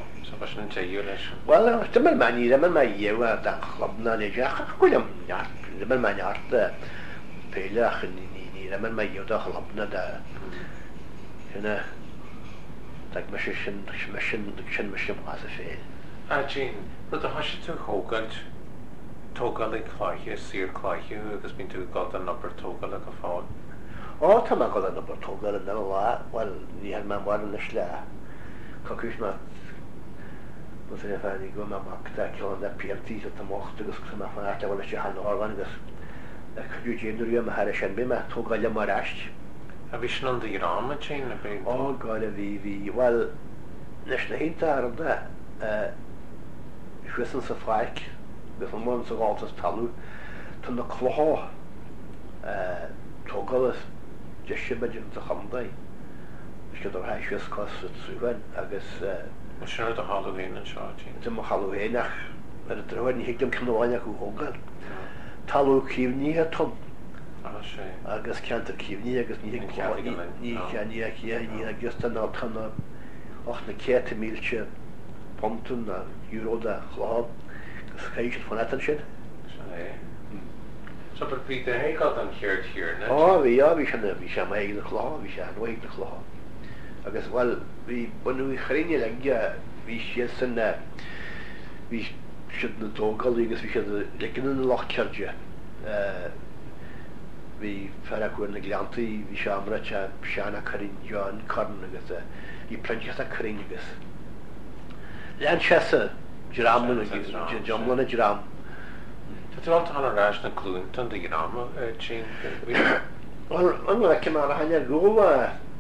Well, dyma'r mani, dyma'r mai yw a da chlobna neu jach, haculam, dyma'r mani art peilach ni, dyma'r mai yw da chlobna da. Hynna, dag mysyn mas y ffeil. A Jean, rydw hosio ti'n hogalt togal i claichu, sir claichu, agos by'n ti'n gweld yn ober togal ag o ffôn? O, ta ma'n gweld yn ober togal yn yna la, wel, ni hyn ma'n war yn ysla. Cocwys ma, bod yn efo ni gwyd ma'n magda, cilon da PMT, so ta mocht, agos gwrs ma'n fan arta, wel ysio han orfan, agos cydw jyn rwy'n ma'n har ysyn, ma'n togal am ar asht. A fi sy'n ond i ram y Jean? O, god fi, wel, nes na hyn ta ar da, Suas sa ffraig, beth o'n mwyn sy'n galt as talw, tyn y cloho, togal as jesio beth yn ddechamdau. Ysgyd o'r hai Suas cos y trwywen, agos... Mae sy'n rhaid o Halloween yn sio, Jean? Dim o Halloween ach, yr ydrywed ni higdym cynnywain ac o hogal. Talw cifni a ton. Agos cant yr cifni, agos ni higdym cloho, ni agos tan o'r tan o'r och na 40,000 pontun a euro da chlohob, gos chaisio ffôn atan sy'n. So, but fi dy heigod yn hir, ne? O, fi sy'n maig na chlohob, fi sy'n waig na chlohob. Agos, wel, fi, bod nhw i chreini legia, fi sy'n fi sy'n na dogal, agos fi sy'n legin yn y loch cerdia. Fi fferag gwyn na gliantu, fi sy'n amra sy'n a carin John Corn, agos, i prynjas a carin, agos. Lean Chesa, Jiram, Jomlan a Jiram. Ti'n ond hann ar ras na glwn tan dy gram, Jean? Wel, yn rhaid cymar a hanner gwm a...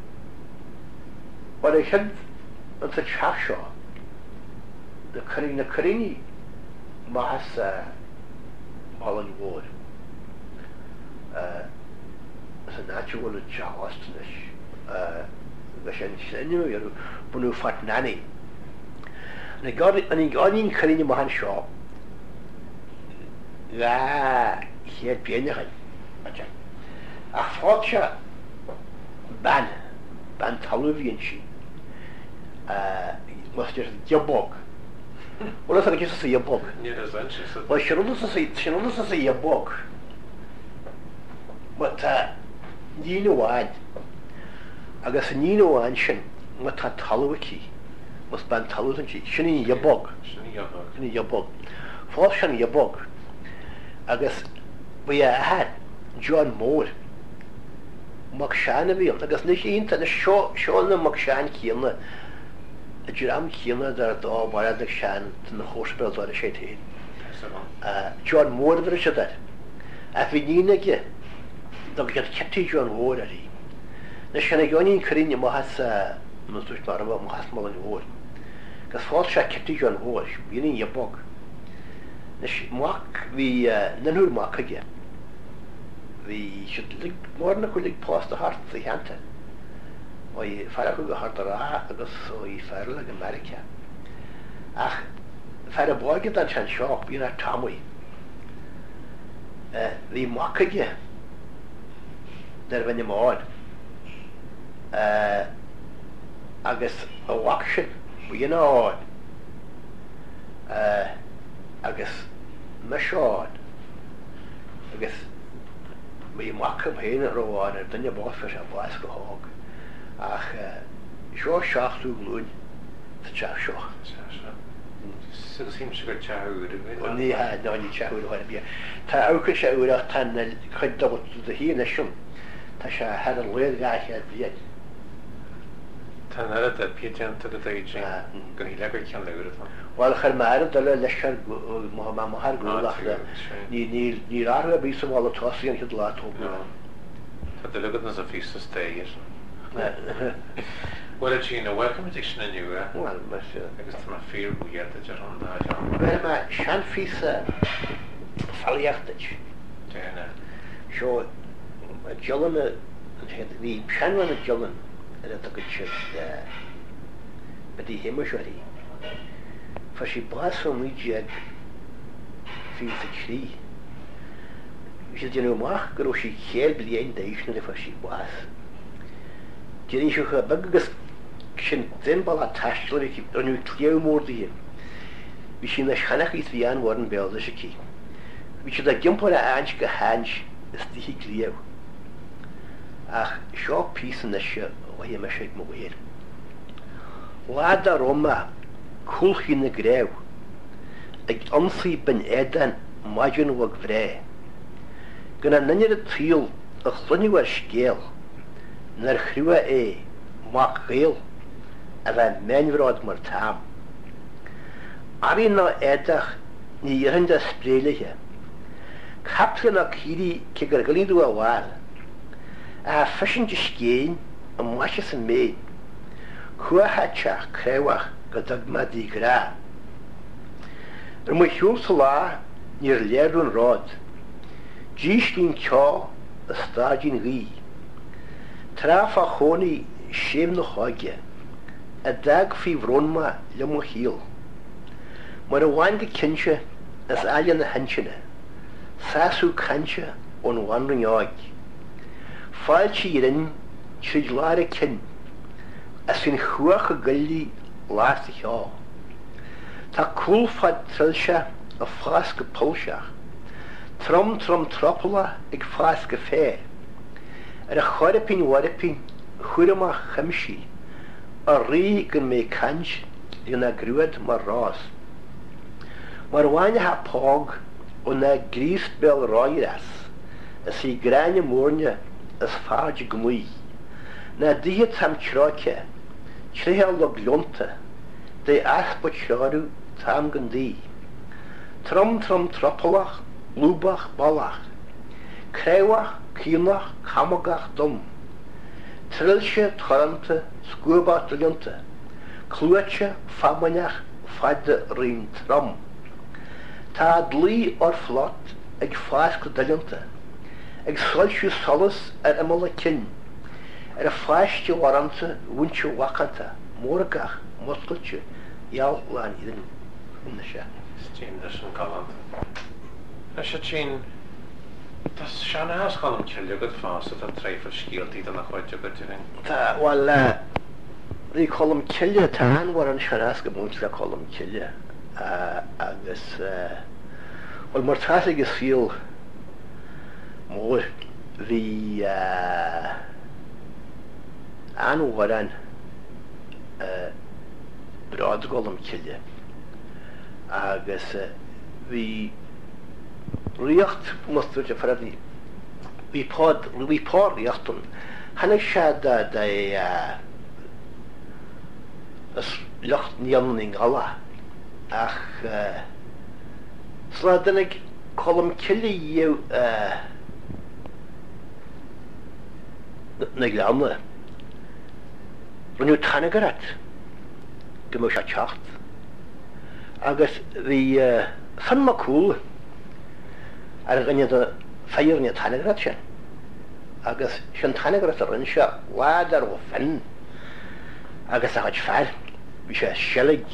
Wel, eich hyn yn ty chasio. Na carini mas mal yn gwrdd. As a natural yn jalast yn ys. Gos yn llenio i'r bod nhw ffat nani. Yn i'n goddi'n carini mahan sio. Hier biennigen. Ach, fotja ban taluvienci. Was er jabog. Wat is er een keer jabog? Nee, dat is wel. Was je is jabog. Wat nino waad. Agas nino waan shin. Wat taluiki. Was ban taluvienci. Shini jabog. Shini jabog. Fotja jabog. Agus we had John Moore Makshan vi agus nis inta na sho na Makshan kielna a Jiram kielna dar da bara da shan na hospital da sé te John Moore der sé dat a vi nina ge da get katti John Moore ari na shana goni krin ma has no tu starva ma has mal Moore gas fol sha katti John Moore binin ya bok Mak vi nanur mak again. Vi should look more than a good post the heart the hante. Oi fara go heart ra agus oi fara like America. Ach fara boy get that chan shop you know Tommy. Vi mak again. Der when you mod. Agus a waction you know. Agus Mashod. Agus we mock up here at Rowan and then you boss for a Blasco hog. Ach, sure shot to glue the chaff shaw. So it seems to go chow. Only had no any chow would be. Ta Oka show out ten could double to the here nation. Tasha had a weird guy here yet. Tá na a piéanta a éidir go hí le cean le Well chur mar dole leisir mahar goach ní ra bí sem bhil tosaí an chud lá tó. Tá de legad na a fi stéir. Well sin a welcome addiction in you. Well, agus tá fear buiad a an dá. Well ma sean fi fallíochtaid. Déna. Seo Jollan hí seanhan a Jollan a go si bedí himmeisií. Fa si blas fan muideag fi trí. Si denúach gur si chéal blion déisna fa si blas. Dí seo chu bagus sin dimbal a taistla anú cléomórdaí. Bhí sin na chanach is bhí an warin béalda se cí. Bhí si a gimpar a ains go háins is tihí cléo. Ach seo pís na se ó me sé mo bhéir. Lád a Roma cúlchí na gréw ag ansaí ben édan maidjun wag vré. Gna nanne a tíl a chlunniwar scéal nar chrua mach géal a bheit menhrád mar tam. Ari na édach ní dhéhann a spréiliche. Caplan a círi ce gur galíú a bháil. A fisin de scéin a maise san méid. Chuatheteach créhach go dagmadí gra. Mu hiúl sa lá níor léirún rád. Díscín ceá a stádín rí. Traf a chónaí séim na cháige. A dag fi bhrónma le mo híal. Mar a bhain go cinse as aile na hensinne. Sasú canse ón bhain áig. Fáil si rinn tríd láir cin. As fin chuach a gulí lás a cheá. Tá cúlfad trilse a fás go pólseach. Trom tropala ag fás go fé. Ar a chorapin warapin chuireach chimsí. A rí gur mé cans dí na grúad mar rás. Mar bhaine ha pág ó na grísbel ráiras. As í gráine mórne as fáide gomí. Na díhe tam tráce. Tréhel le glonta, dé aspa tráú tam gandí. Trom tropalach, lúbach balach. Créhach, cíonach, chamagach dom. Trilse, toranta, scuba dulionta. Clúache, famanach, fadde rin trom. Tá dlí or flot ag fásca dulionta. Ag solsiú solas ar amala cin. Ar a fáiste waranta wúnse wakanta, mórgach, mosculse, iall láin idan na se. Stín leis an galant. Na se tín, tá seanna has galant ceile go fása a treifar scialtaí an nach chuide go tírin. Tá, well, rí colm ceile tá anhar an seannas go múnt le colm ceile. Agus, well, mar tá agus fíl mór hí anhharan brád golum ciile. Agus hí riocht mustúirte faradí. Hí pár riochtun. Hanna se lecht níamning ala. Ach sládannig colum ciile dhéh na gleanna. Runú tanna garat go mó se techt. Agus bhí fan ma cúl ar a rinne a féirne tanna garat sin. Agus sin tanna garat a rinne se ládar ó fin agus a haid fear. Bhí sé selig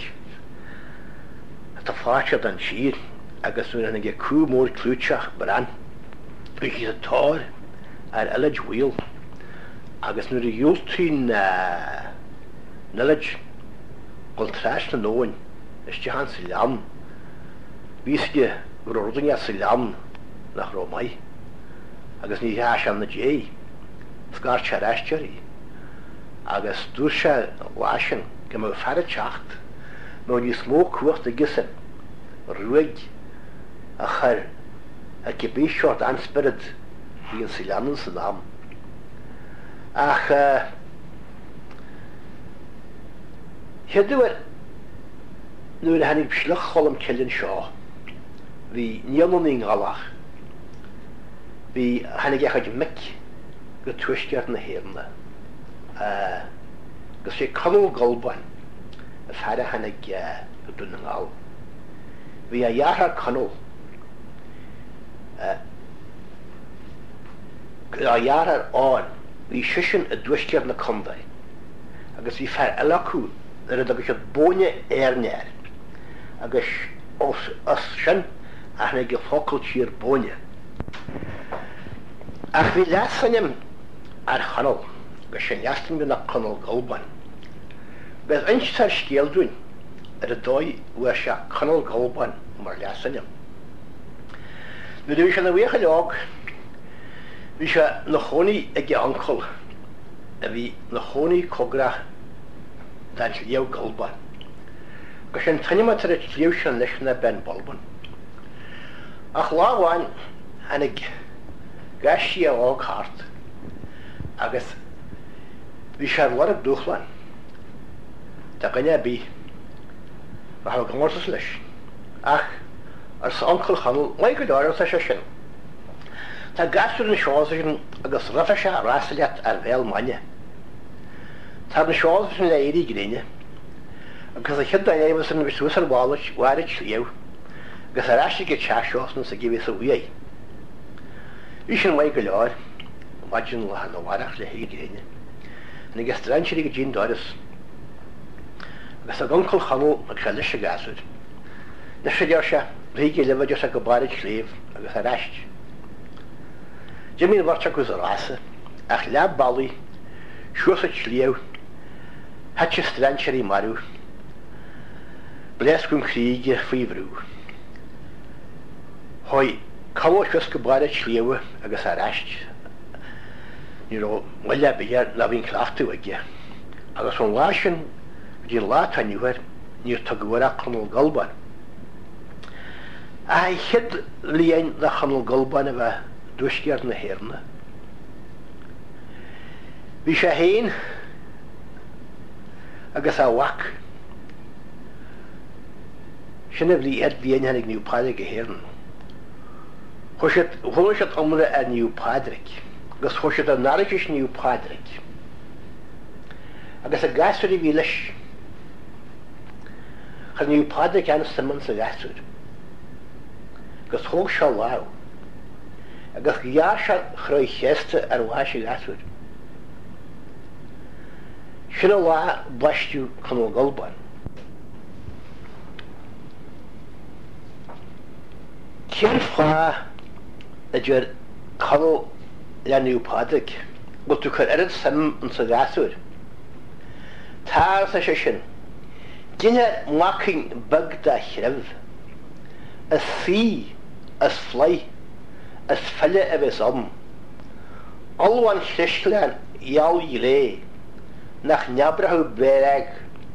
tá fáte an sír agus nu anna cú mór clúteach bran. Bhí a táir ar eile bhil. Agus nuair a dúiltí nilid gáil tráis na nóin is de han sa leam. Bhísige ródaine sa leam nach Rómaí. Agus ní heas an na dé, scar se reisteí. Agus dúr se láisin go mó fear techt nó ní smó cuacht a gisan, ruig a chur a cibí seoirt anspirid hí an sa leam sa leam. Ach Hedwyr nuair a hanig bislach cholam cellin seo. Bhí níl galach. Bhí hanig echad mic go tuisceart na héirna. Gus sé canol golban a fear hanig go dún an gáil. Bhí a dhearthar canol a dhearthar áin bhí sisin a dúisceart na condaid agus bhí fear eilacú ar agus bóine airneir agus os sin a hanig go focail tír bóine. Ach bhí leasanim ar chanol gus sin leastan na canol golban. Beth inch ar scéaldún ar a dói uair se canol golban mar leasanim. Nu dwi se na wecha leog bhí se na chonaí ag ancol a bhí na chonaí cogra dan leo golban. Gus sin tanime tar a leo sin leis na ben bolban. Ach láháin hanig gaisi a ág hart agus bhí se war a dúchlan tá ganne bí a ha gomortas leis ach ar sa ancol chanol mai go dáir sa se sin. Tá gasú na seásin agus rafa se rásaliat ar bhéil maine. Tá na seásin le éirí gréine agus a chud daine émas an bhí an bháis warid leo agus a ráisi go teásan sa gibhí sa bhuié. Bhí sin mai go leir maidin le an bhharach le hé gréine. An agus strainsirí go dín dáras agus a gancol chanol ag se leis a gasúd. Na sé deir se ríigi lefaidir a go barid sléomh agus a ráist. Jimmy bharte agus a rása ach leab bailí siúsa slíomh hatte strainsirí marú bles gom chríige faoihrú. Hoi Cámhaid chus go barid slíomh agus a ráist. Ní ró muile bíar na bhín cleachtú aige. Agus an lásin dín lá taniuhar níor tuguara canol golban. A chud líon na canol golban a bheith dúisceart na héirna. Bhí sé héin agus a bhac sinna bhí bhíon hanig nniu pádraig go héirn. Thula sé omra a nniu pádraig agus thula sé an náiris nniu pádraig. Agus a gasúí bhí leis chu nniu pádraig an saman sa gasúd. Agus thug se lá agus ghear se chroi chéasta ar bhhaise gasúd. Sinna lá baistú canol golban. Céir fá a dúir canol le nniu pádraig go tú chur airad sam an sa gasúd. Tá sa sé sin Dinne macin bug da chrev as fí as flai as felle a bheits Alwan chrislean iau I ré nach neabrahu bereg.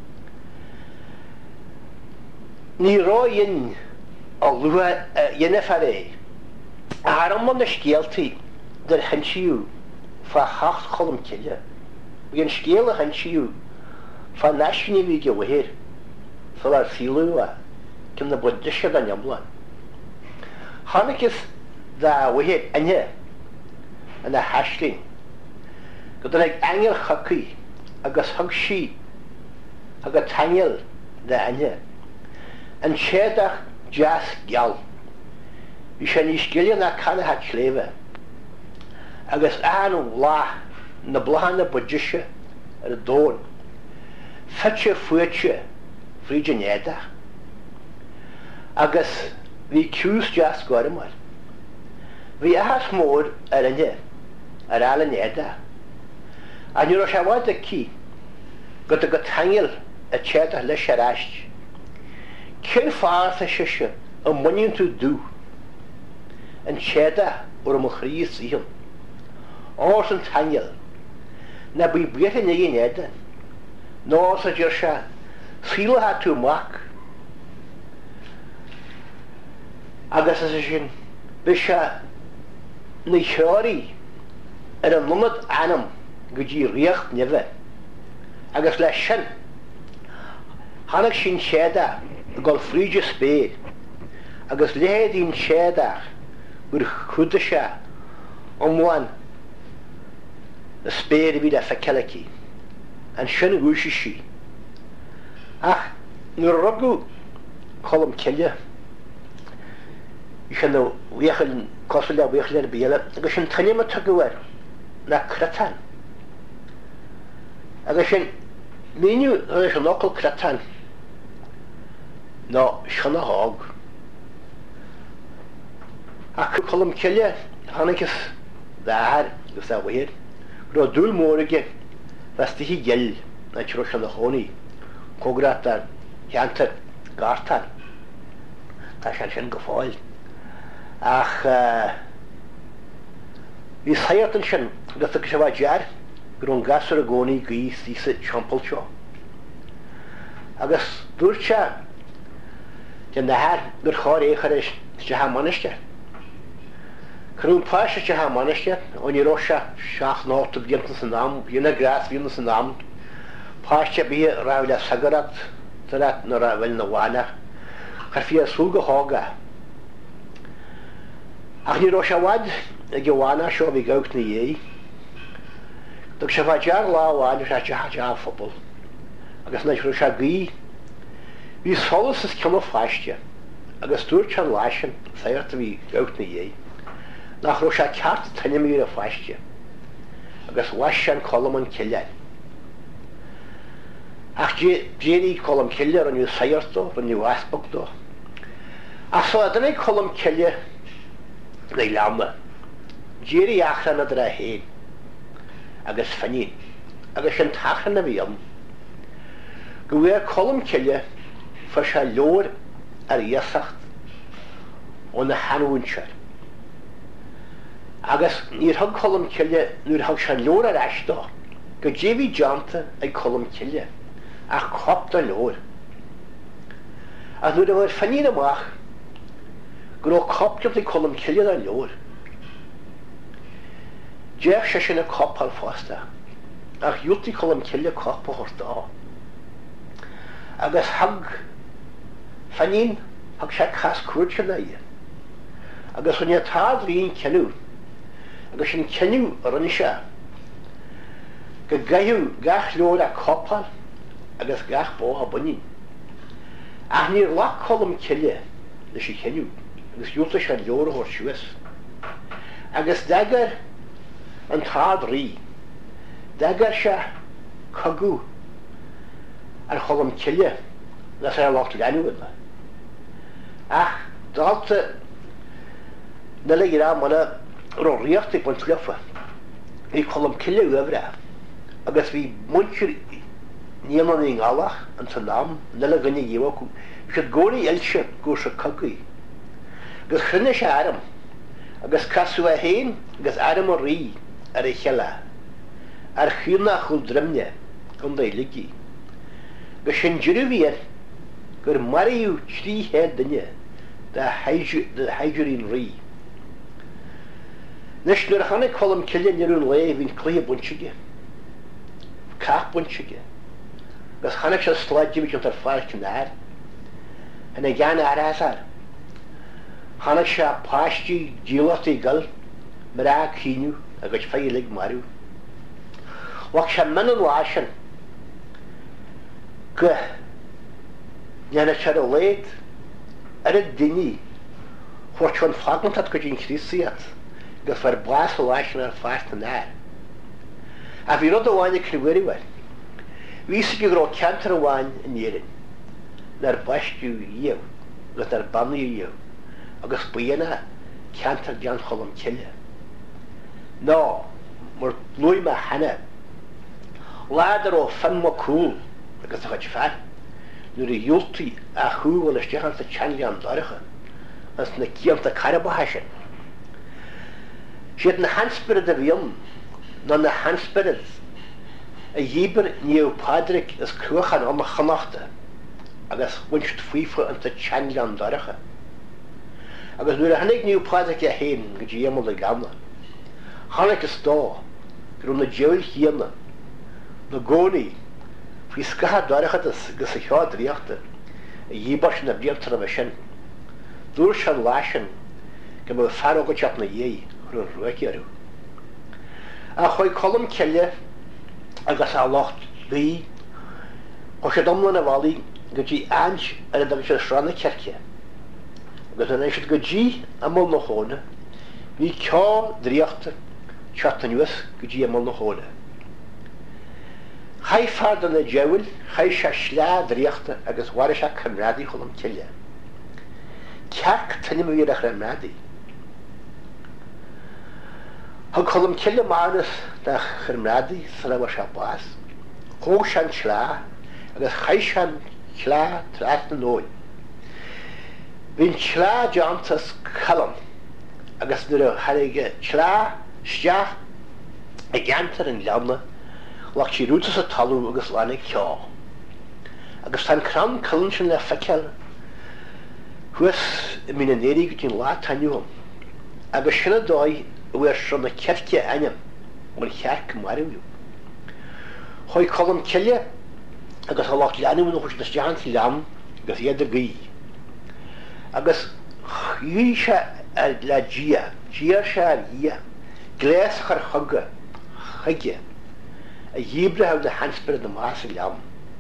Ní roin a lua yennefaré. Aramon de skeelti der henshiu fa hacht kolum kille. We een skele henshiu van nashni wie geweer. Zoals silua kan de bodische dan jamblan. Hanekes da we het anje en de hashling. Dat er engel hakki agus hagshi aga tangel de anje. En shedach jas gal. Je zijn niet skillen naar kan het leven. Agus aan la na blahane bodische er doon. Fetje voetje vrijen neda. Agus we choose jas gormal. We has more anje alle neda. En je roos wat de ki. Got de tangel a cheta le sharash. Ken faar sa shisha a money to do. En cheta or mo khri sihim. Ors en tangel. Na bi brete ne neda. No sa jersha sila hat to mak. Agus as shin bisha ni shori er an lumad anam. Gudi recht neve. Agus le shin Hanach sin séda gol fríide spé, agus léhéad ín sédaach gur chuda se omháin na spéir bhí a fecelaí, an sin gúisi sí. Ach, nuair rugú colm ceile, sin nó bhéchail cosfuil le bhéchail ar béile, agus sin taine tugair na cretan. Agus sin míniu is an local cretan, nó sin a hág. Ach colm ceile, hanachas dáhar gus a bhéir, ro dúil mórige vesti hi gel na tro sin a hóní, cógratar, cheantar, gartar. Tá sin go fáil. Ach hí sairtan sin gus a se bh dear gur an gasar a gcónaí gí sísa teampall seo. Agus dúirte den nahar gur cháir échar is te ha maniste. Crún páise te ha maniste, ón i rosa seach náta bíanta san nám, bíonna grás bíonna san nám, páiste bí rá le sagarat tarat nó ra bhfuil na bhána, char fí a súga hága. Ach ní rosa bhaid a ghána seo bhí gaut na dhé, Dog se bh dear láháin se deá fphobal, agus na ru se gí, hí solas is ceanna fáiste, agus dúirt an láisin sairta bhí gaut na dhé. Nach ro se ceart taine mí a fáiste, agus bhaise an colm an ciile. Ach déirí colm ciile an nniu sairtó an nniu aspachtó. Ach so adana colm ciile na leamna. Déirí achran a dra héin, agus fanín, agus an tachan na bhíam. Go bhfuir colm ciile fa se leor ar iasacht ó na hanúinseir. Agus níor thug colm ciile nuair thug se leor ar eistó, go déhí deanta ag colm ciile, ach copta leor. Ach nuair a bhfuir fanín amach, gur ó copteamh ag colm ciile ar leor. Déach se sin a copal fásta, ach dúirtí colm ciile cop a thuirtá. Agus thug fanín thug se cas cuairte na í. Agus chun tád líon ceanú, agus sin ceanú ar an se, go gaithú gach leor a copal agus gach bó a buní. Ach níor lech colm ciile leis i ceanú, agus dúirta se leor a thuir suas. Agus dagar an tád rí, dagar se cogú ar colm ciile na sé lecht leanúna. Ach dáta na le rá mana ro riachta buint lefa, í colm ciile uabhra, agus bhí muintir níoman í ngáalach an san nám na le gine dhéhaú, se gcónaí eilse go se cogaí. Gus chrinne se aram, agus casú a héin agus aram a rí ar a cheile, ar chiúna chuil drimne an é ligí. Gus sin dúrú bhíar gur maríú tríhéad duine de haidirín rí. Nes nuair a chana colm ciile níorún le hín clí buntige, cach buntige, gus chana se sláidí bhí ar fáil cynnar, hana gceanna arasar. Chana se páistí díolachtaí gal, mar a cíniú agus féilig marú. Wach se manan láisin, go neanna se a léad ar a duine chuirt chun fagmantad go dín chrísaíad, gus bhar blas a láisin ar fásta náir. A bhí rud a bháinna clúiríhar, bhí sa go rá ceantar a bháin in éireann, nar baistú dhéh, gus nar bannaí dhéh, agus buíana ceantar dean colm ciile. Ná, mar blúi me hana, ládar ó fan mo cúl agus a chuid fear, nuair a dúiltaí a chúil is deachan sa teanlaí an daracha, as na cíamta carabatha sin. Siad na hanspirid a bhíom, ná na hanspirid a dhíbar níú Padraig is cruachan am a chanachta, agus winst fuifa an sa teanlaí an daracha. Agus nuair a hanig níú Padraig a héin go dtíamol le gamna, hanig is dá, gur na deil chéanna, na gcónaí, Fhí scath dárachas gus a cheád ríochta a dhíbar sin na bliantar a sin. Dúr se láisin go bh fear go teap na dhé chu ruicearú. A chuid colm ceile agus á locht bí chu sé domlan a bhalaí go dtí aint ar a dag sé srána cerce. Agus an éisiid go dtí a mó na hóna, bhí ceá dríochta teachta nuas go dtí a mó na hóna. Chai fard an na deabhail, chai se slá dríochta agus bhair se cymradaí chun an ceile. Cearc tanim bhíad a chymradaí. Thug chum ceile mánas de chymradaí san a bhar se bás, chó sean slá agus chai sean slá trás na nóid. Bhín slá deantas chalam agus nuair a thairge slá steach a gceantar an leanna lach sí rútas a talú agus lána ceá. Agus tá cran callan sin le feiceal thuas i mí na néirí go dtín lá tainniúm. Agus sinna dóid a bhfuir seo na cerce aine mar chearc marú. Choi colm ceile agus a lach leanú na chus na steant leam agus iad a gaí. Agus dhí se le dia se a dhia, glés chur chuga, chuige, a dhíbre haf na hansper na más a leam.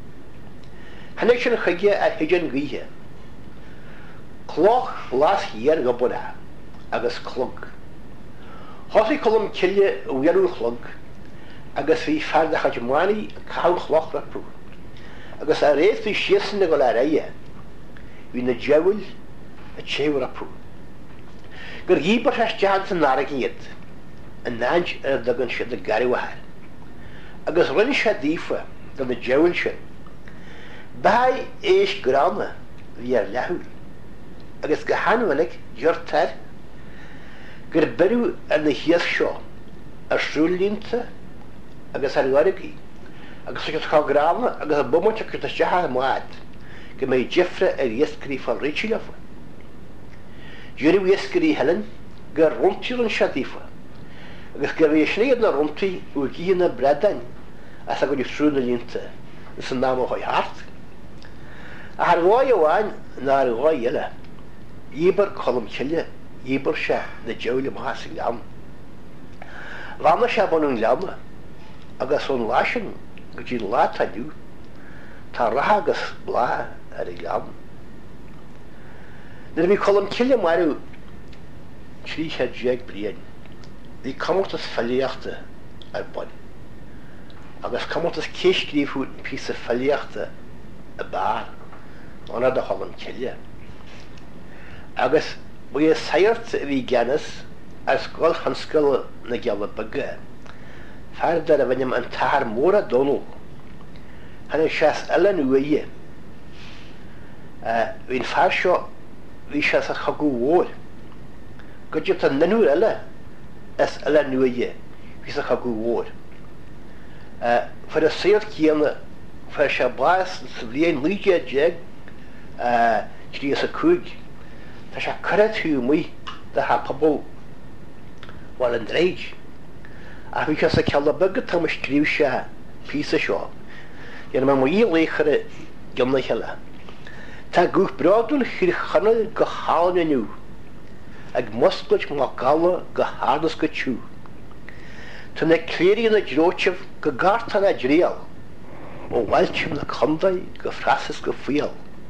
Hannig sin chuige a hiidir gaíthe. Cloch las híar go buna agus clog. Hosaí colm ceile a bhuiarú clog agus bhí fearda chaidmáí cá chloch rapú. Agus a réad bhí siasanna go le réie, hí na deabhail a tséhar rapú. Gur dhíbar se stead san nára iad, a náint ar dagan siad a garúhathair. Agus rinne se dífa gan na deabhail sin. Bahai éis grána bhí ar lethúil. Agus go hanmhanig deirtar gur beirú ar na hias seo ar srúlínta agus ar gharagaí. Agus agus cá grána agus a bumate chu tethe máid go mé difre ar iascarí fáil réitilefa. Dúirú iascarí Helen gur runtíir an seadífa, agus gur bhí snéad na runtaí u gí na bredain as a go dtí srúna línta is an náam óid hart. A haar bháid amháin ná ar bháid eile. Íbar colm ceile, íbar se na deabhail más an leam. Lána se banún leamna agus ón láisin go dtí lá tainniú, tá ratha agus blá ar i leam. Nuair bhí colm ceile marú 30 bliain, bhí comórtas fellíochta ar bon. Agus comórtas céiscríomhú pí sa fellíochta a bár anna de colm ceile. Agus bu sairt a bhí geannas ar scoil chanscoil na geala baga. Feardar a bhainnim an tahar mór a dónú. Hanna seas eile nuaie. Bhín fear seo bhí seas a chagú mhór. Go dtí an nanúr eile as eile nuaie bhí a chagú mhór. Fuair a saoir céanna fuair se bás sa bhíon líide deag trí a cúig. Tá se chuad thuú muoi de ha pobl bhil an dréid. A bhí se cealla bagad tá scríú se pí seo. Dhéana má í léchare gimna heile. Tá gúch breadúil chuir chanal go háinniu, ag muscailt má gala go hádas go tú. Tá na cléirí na dróiteh go garta na dréal, ó bhhailtim na condaid go frasas go fial.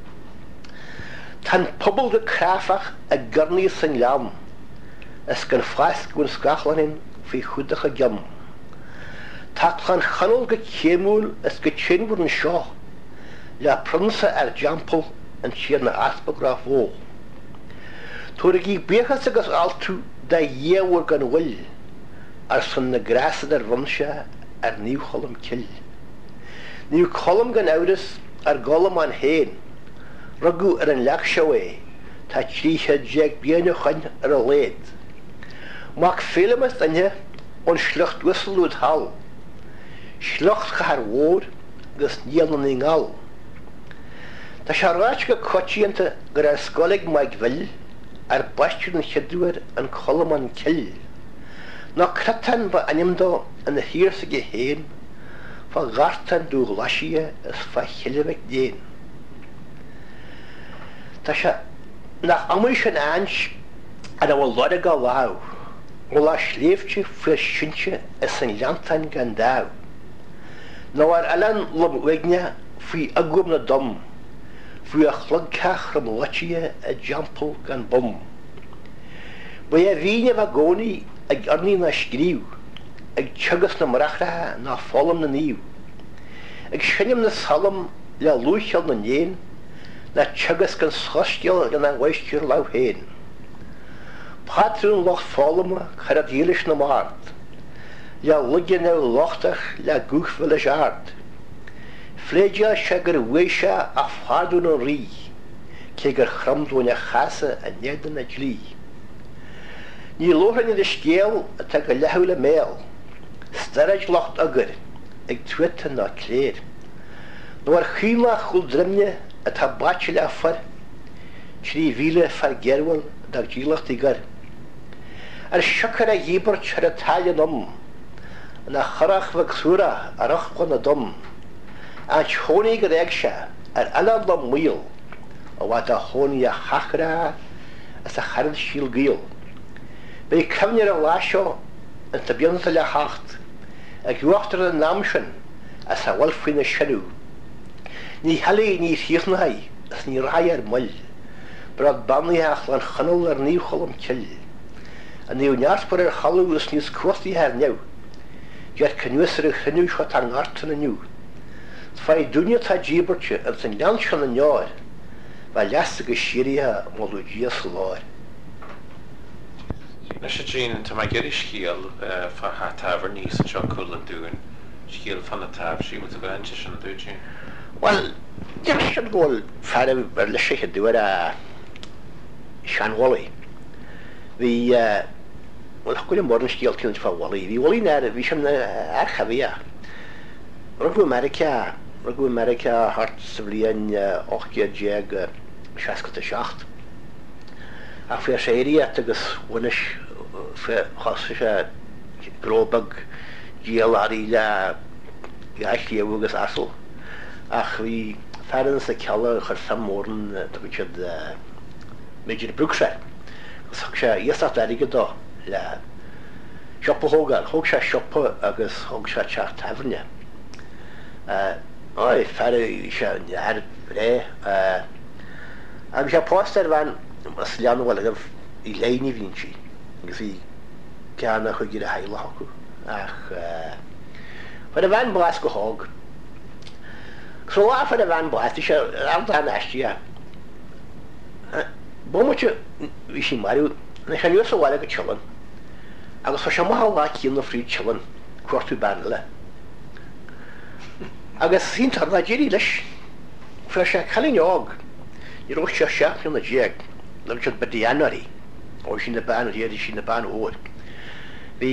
Tá pobl go cráfach a gurnaí san leam, as gan fáis gún scachlanin fao chudacha gam. Tá chan chanal go chéimúil as go tsinmhúr an seo, le prunsa ar jampel an siar na aspagrá fó. Tuair í béchas agus altú de dhéhhar gan bhfuil ar san na grásad ar runse ar níu cholam cill. Níu cholam gan áras ar golam an héin, rugú ar an leach seo é, tá 30 bliana chuin ar a léad. Mac félamas danne an slucht wisalúd hall, slucht go haar mhór gus níalan í ngáil. Tá se ráit go cotíanta gur ar scolaigh maid bhil ar baistúr an cheadúir an cholam an cill. Ná cretan ba animdó an na híirsa go héin, fa gartan dú lasie is fa chilevek déin. Tá se nach amir sin ans a bhfuil lode go láh, bhfuil a sléifte fu sinse is an leantain gan dáh. nó Alan lomhuigne faoi agum na dom, faoi a chlugcach ram latie a jampel gan bum. Ba a bhíine bh gcónaí ag arní na scríú, ag tugas na marachrathe na fólam na níomh, ag sinnim na salam le lúiseal na néin, na tugas gan schostial gan an bhaistír lau héin. Patrún loch fólama char a dílis na mart, le lugin na lochtach le gúchfuil a seart. Fléidia se gur bhuiise a fádún an rí, cé gur chramdún a chasa a nedan a dlí. Ní lóhan in de scéal atá go lehu le méal, starad locht agur, ag tuita na cléir. Nó ar chúla chul drimne atá báte le far, trí bhíle far gerwal dag dílacht i gar. Ar siacar a dhíbart ar a talia na charach bheag súra a rachchan na dom, a tjónig go ag se ar anad le míl, a bhaid a hóní a chachra as a charad síl gíl. Bei cemnir a lásio an tabianta le hacht, ag uachtar a námsin as a bhfuilfuin na sinú. Ní halaí ní thíochnahai as ní rai ar mull, brad bannaíach lan chanal ar níomcholam cill. A níw neartbar ar chalú is níos cuastaí ar new, ger cynwys ar y chynw siot ar ngart yn y niw. Fai dwnia ta djibertje yn sy'n liansian yn niawr, fa lastig y siria molwgia slor. Nes y dyn, ta mae geri sgiel fa ha tafr nis yn sian cwl yn dŵn, sgiel fan y taf, si wyt y fan sy'n dŵn dŵn? Wel, dim sy'n gol ffarw ar lysig y dŵr a sian woli. Fi, wel, hwgwyd yn bod yn sgiel cyn fa woli. Fi woli ner, fi sy'n archafia. Rygw America hart syflian ochgia jeg siasgat y siacht. A fi seiri at agos wynish fi chos fi grobag giel ar ila gael liw agos asl. Ach fi ffarin sy'n cael chyr sam morn dwysyd Major Brookside. Hwg se iasat erig ydo le siopa hogar, hwg se siopa agos hwg se tiach tafrnia. Oi, ffarw se ar bre. Ag se poster fan as lian o walegaf i leini fi'n si. Gys i gan a chwg i'r hael hogw. Ach, fad y fan blas go hog. So a fad y fan blas, di se ardan asti a. Bo mo ti, fi si mariw, na sian ywys o waleg y chylon. Agos fa sian mahal la cyn o ffryd chylon, cwartu banle. Agos sy'n tarna jiri lys, fa sian cael ein og, i'r oes sian siap yn y jeg. Lawr siad byddi anwari, o sy'n y ban o diad i sy'n y ban o'r. Fi,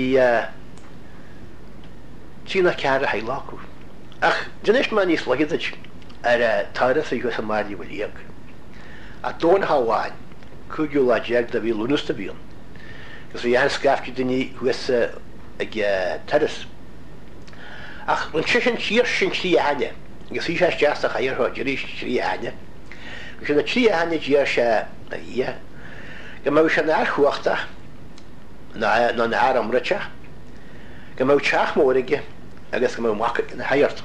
sy'n y car y hailacw. Ach, dyn eich ma'n is lagydyd ar tairys i gwrs y mardi wyliag. A don hawan, cwgw la jeg da fi lwnus da fi'n. Gos fi ansgafgi dyn ni gwrs ag tairys. Ach, mae'n sy'n sir sy'n tri a hanya. Gos i sias jas a chair ho, jyri tri a hanya. Gos yna tri a hanya jyr sy'n na ia. Gymaw sy'n ar chwachta, na ar amrycha. Gymaw chach môrigi, agos gymaw mwacad yn haiart.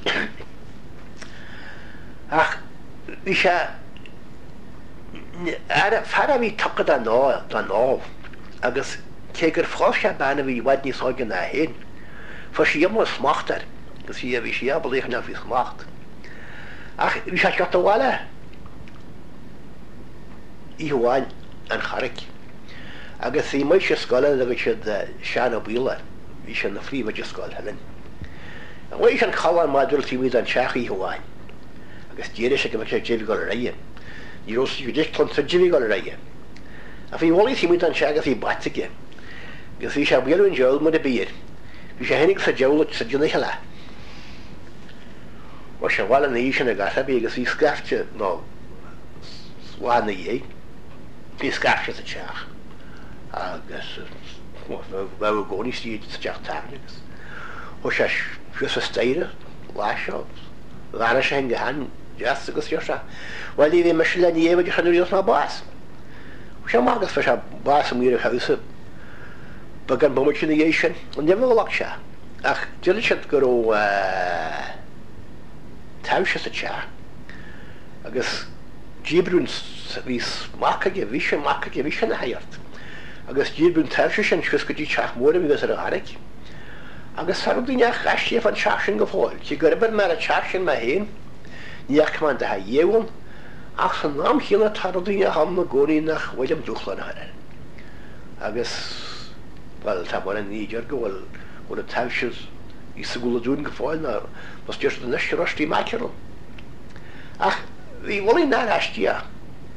Ach, fi sy'n fara fi tocad a nôl, agos cegur ffos sy'n ban fi wad ni sog yna hyn. Fos i ymwys smachtar, gos fi si a blych na fi smacht. Ach, fi sy'n siot o wala. I hwan yn charig. Agos i mae eisiau sgolen ag eisiau sian o bwylar. Fi eisiau na ffri mae eisiau sgol hynny. Mae eisiau'n chalan madwyl ti wyd yn siach i hwan. Agos dyr eisiau gyfer eisiau jefig o'r rhaid. Ni ros i wedi'ch clontra jefig o'r rhaid. A fi woli ti wyd yn siach a fi batig. Agos fi eisiau wyl yn jawl mwyd y byr. Fi eisiau hennig sa jawl o sydyn eich ala. O eisiau wal yn eisiau na gasa bi agos fi sgafft no swan na i. Fi sgafft y siach. Agos fe o goni sydd y siach tarn. O eisiau fios y steir. lásio, lána sé hen gehan, just agus josa. Well, í me se le éh de chanúíos má bás. Se mágus fe se bás am ír hausa, ba gan bomar sin dhé sin, an nefh lach se. Ach, dyna siad gyrw taw se sa tia. Agus díbrún vís macage, víse na haiart. Agus díbrún taw se sin chus go dí teach mór agus ar a harig. Agus sarúdíneach eistí fan teach sin go fáil. Tí gyrbyr mar a teach sin ma héin, níach man da ha éwn, ach san nám híla tarúdíneach am na górí nach William Dúchlan harir. Agus, wel, ta mar an níidir go bhfuil a taw se í sa gúla dún go fáil na, mas dyrst a nysg rostí macerol. Ach, hí woli na eistí a.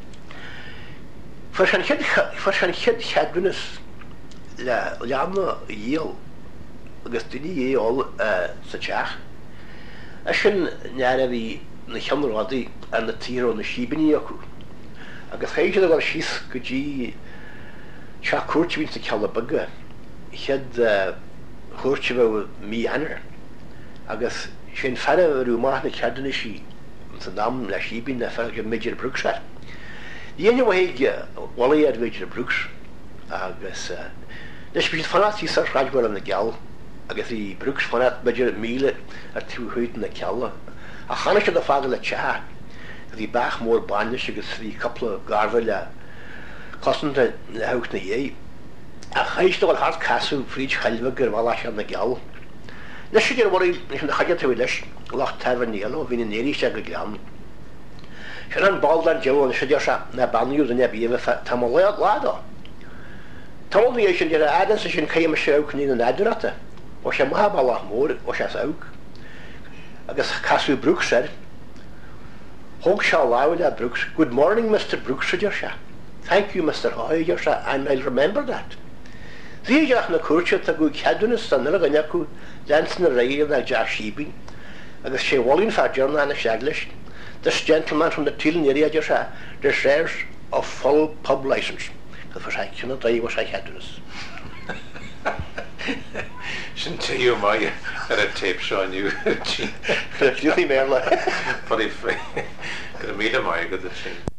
Fyr sy'n chyd chadwynus le amna yel agus dyni ye ol sa tiach. Asyn nara fi na chamrodi ar na tiro na shibini acw. Agus chaid ag ar sys gydji cha cwrt fi'n sa cael y byga. Chyd cwrt fi mi anar. Agus sy'n fara rhyw math na chadwynus i sa nam na shibin na fara midger brwgsar. Dien waig wali ar Major Brooks agus nes bydd fanat i sar rhagwar am na gal agus i Brooks fanat Major Mile ar tu hwyd na cal a chana sydd a fagel a tja i bach môr banis agus i couple garfel a cosyn na hawch na ie a chaist o'r hard casw fryd chalfag ar wala sydd na gal nes sydd i'r wari nes yn chagad tywi leis lach tarfan nielo fi'n yn eris ag y glan Sy'n an baldan jaw yn sydio sa na baniwyd yn ebi efo tamoliad lado. Tamol ni eisiau dyr adan sy'n cael ymwysio awg ni'n adr ata. O sy'n mahab Allah môr o sy'n awg. Agus casw Brooks er. Hog siaw lawyd a Brooks. Good morning, Mr. Brooks, sydio sa. Thank you, Mr. Hoy, dyr sa, and I'll remember that. Ddiach na cwrtio ta gwy cadwynus tan yna ganyacw lans na reir na jar shibin. Agus sé walin fadjar na siaglis. This gentleman from the Tillen area just shares a full pub license. Dat was eigenlijk not dat was hij had dus. Shouldn't tell you my at a tape showing you. Jullie meer. But if could meet him, I could have seen.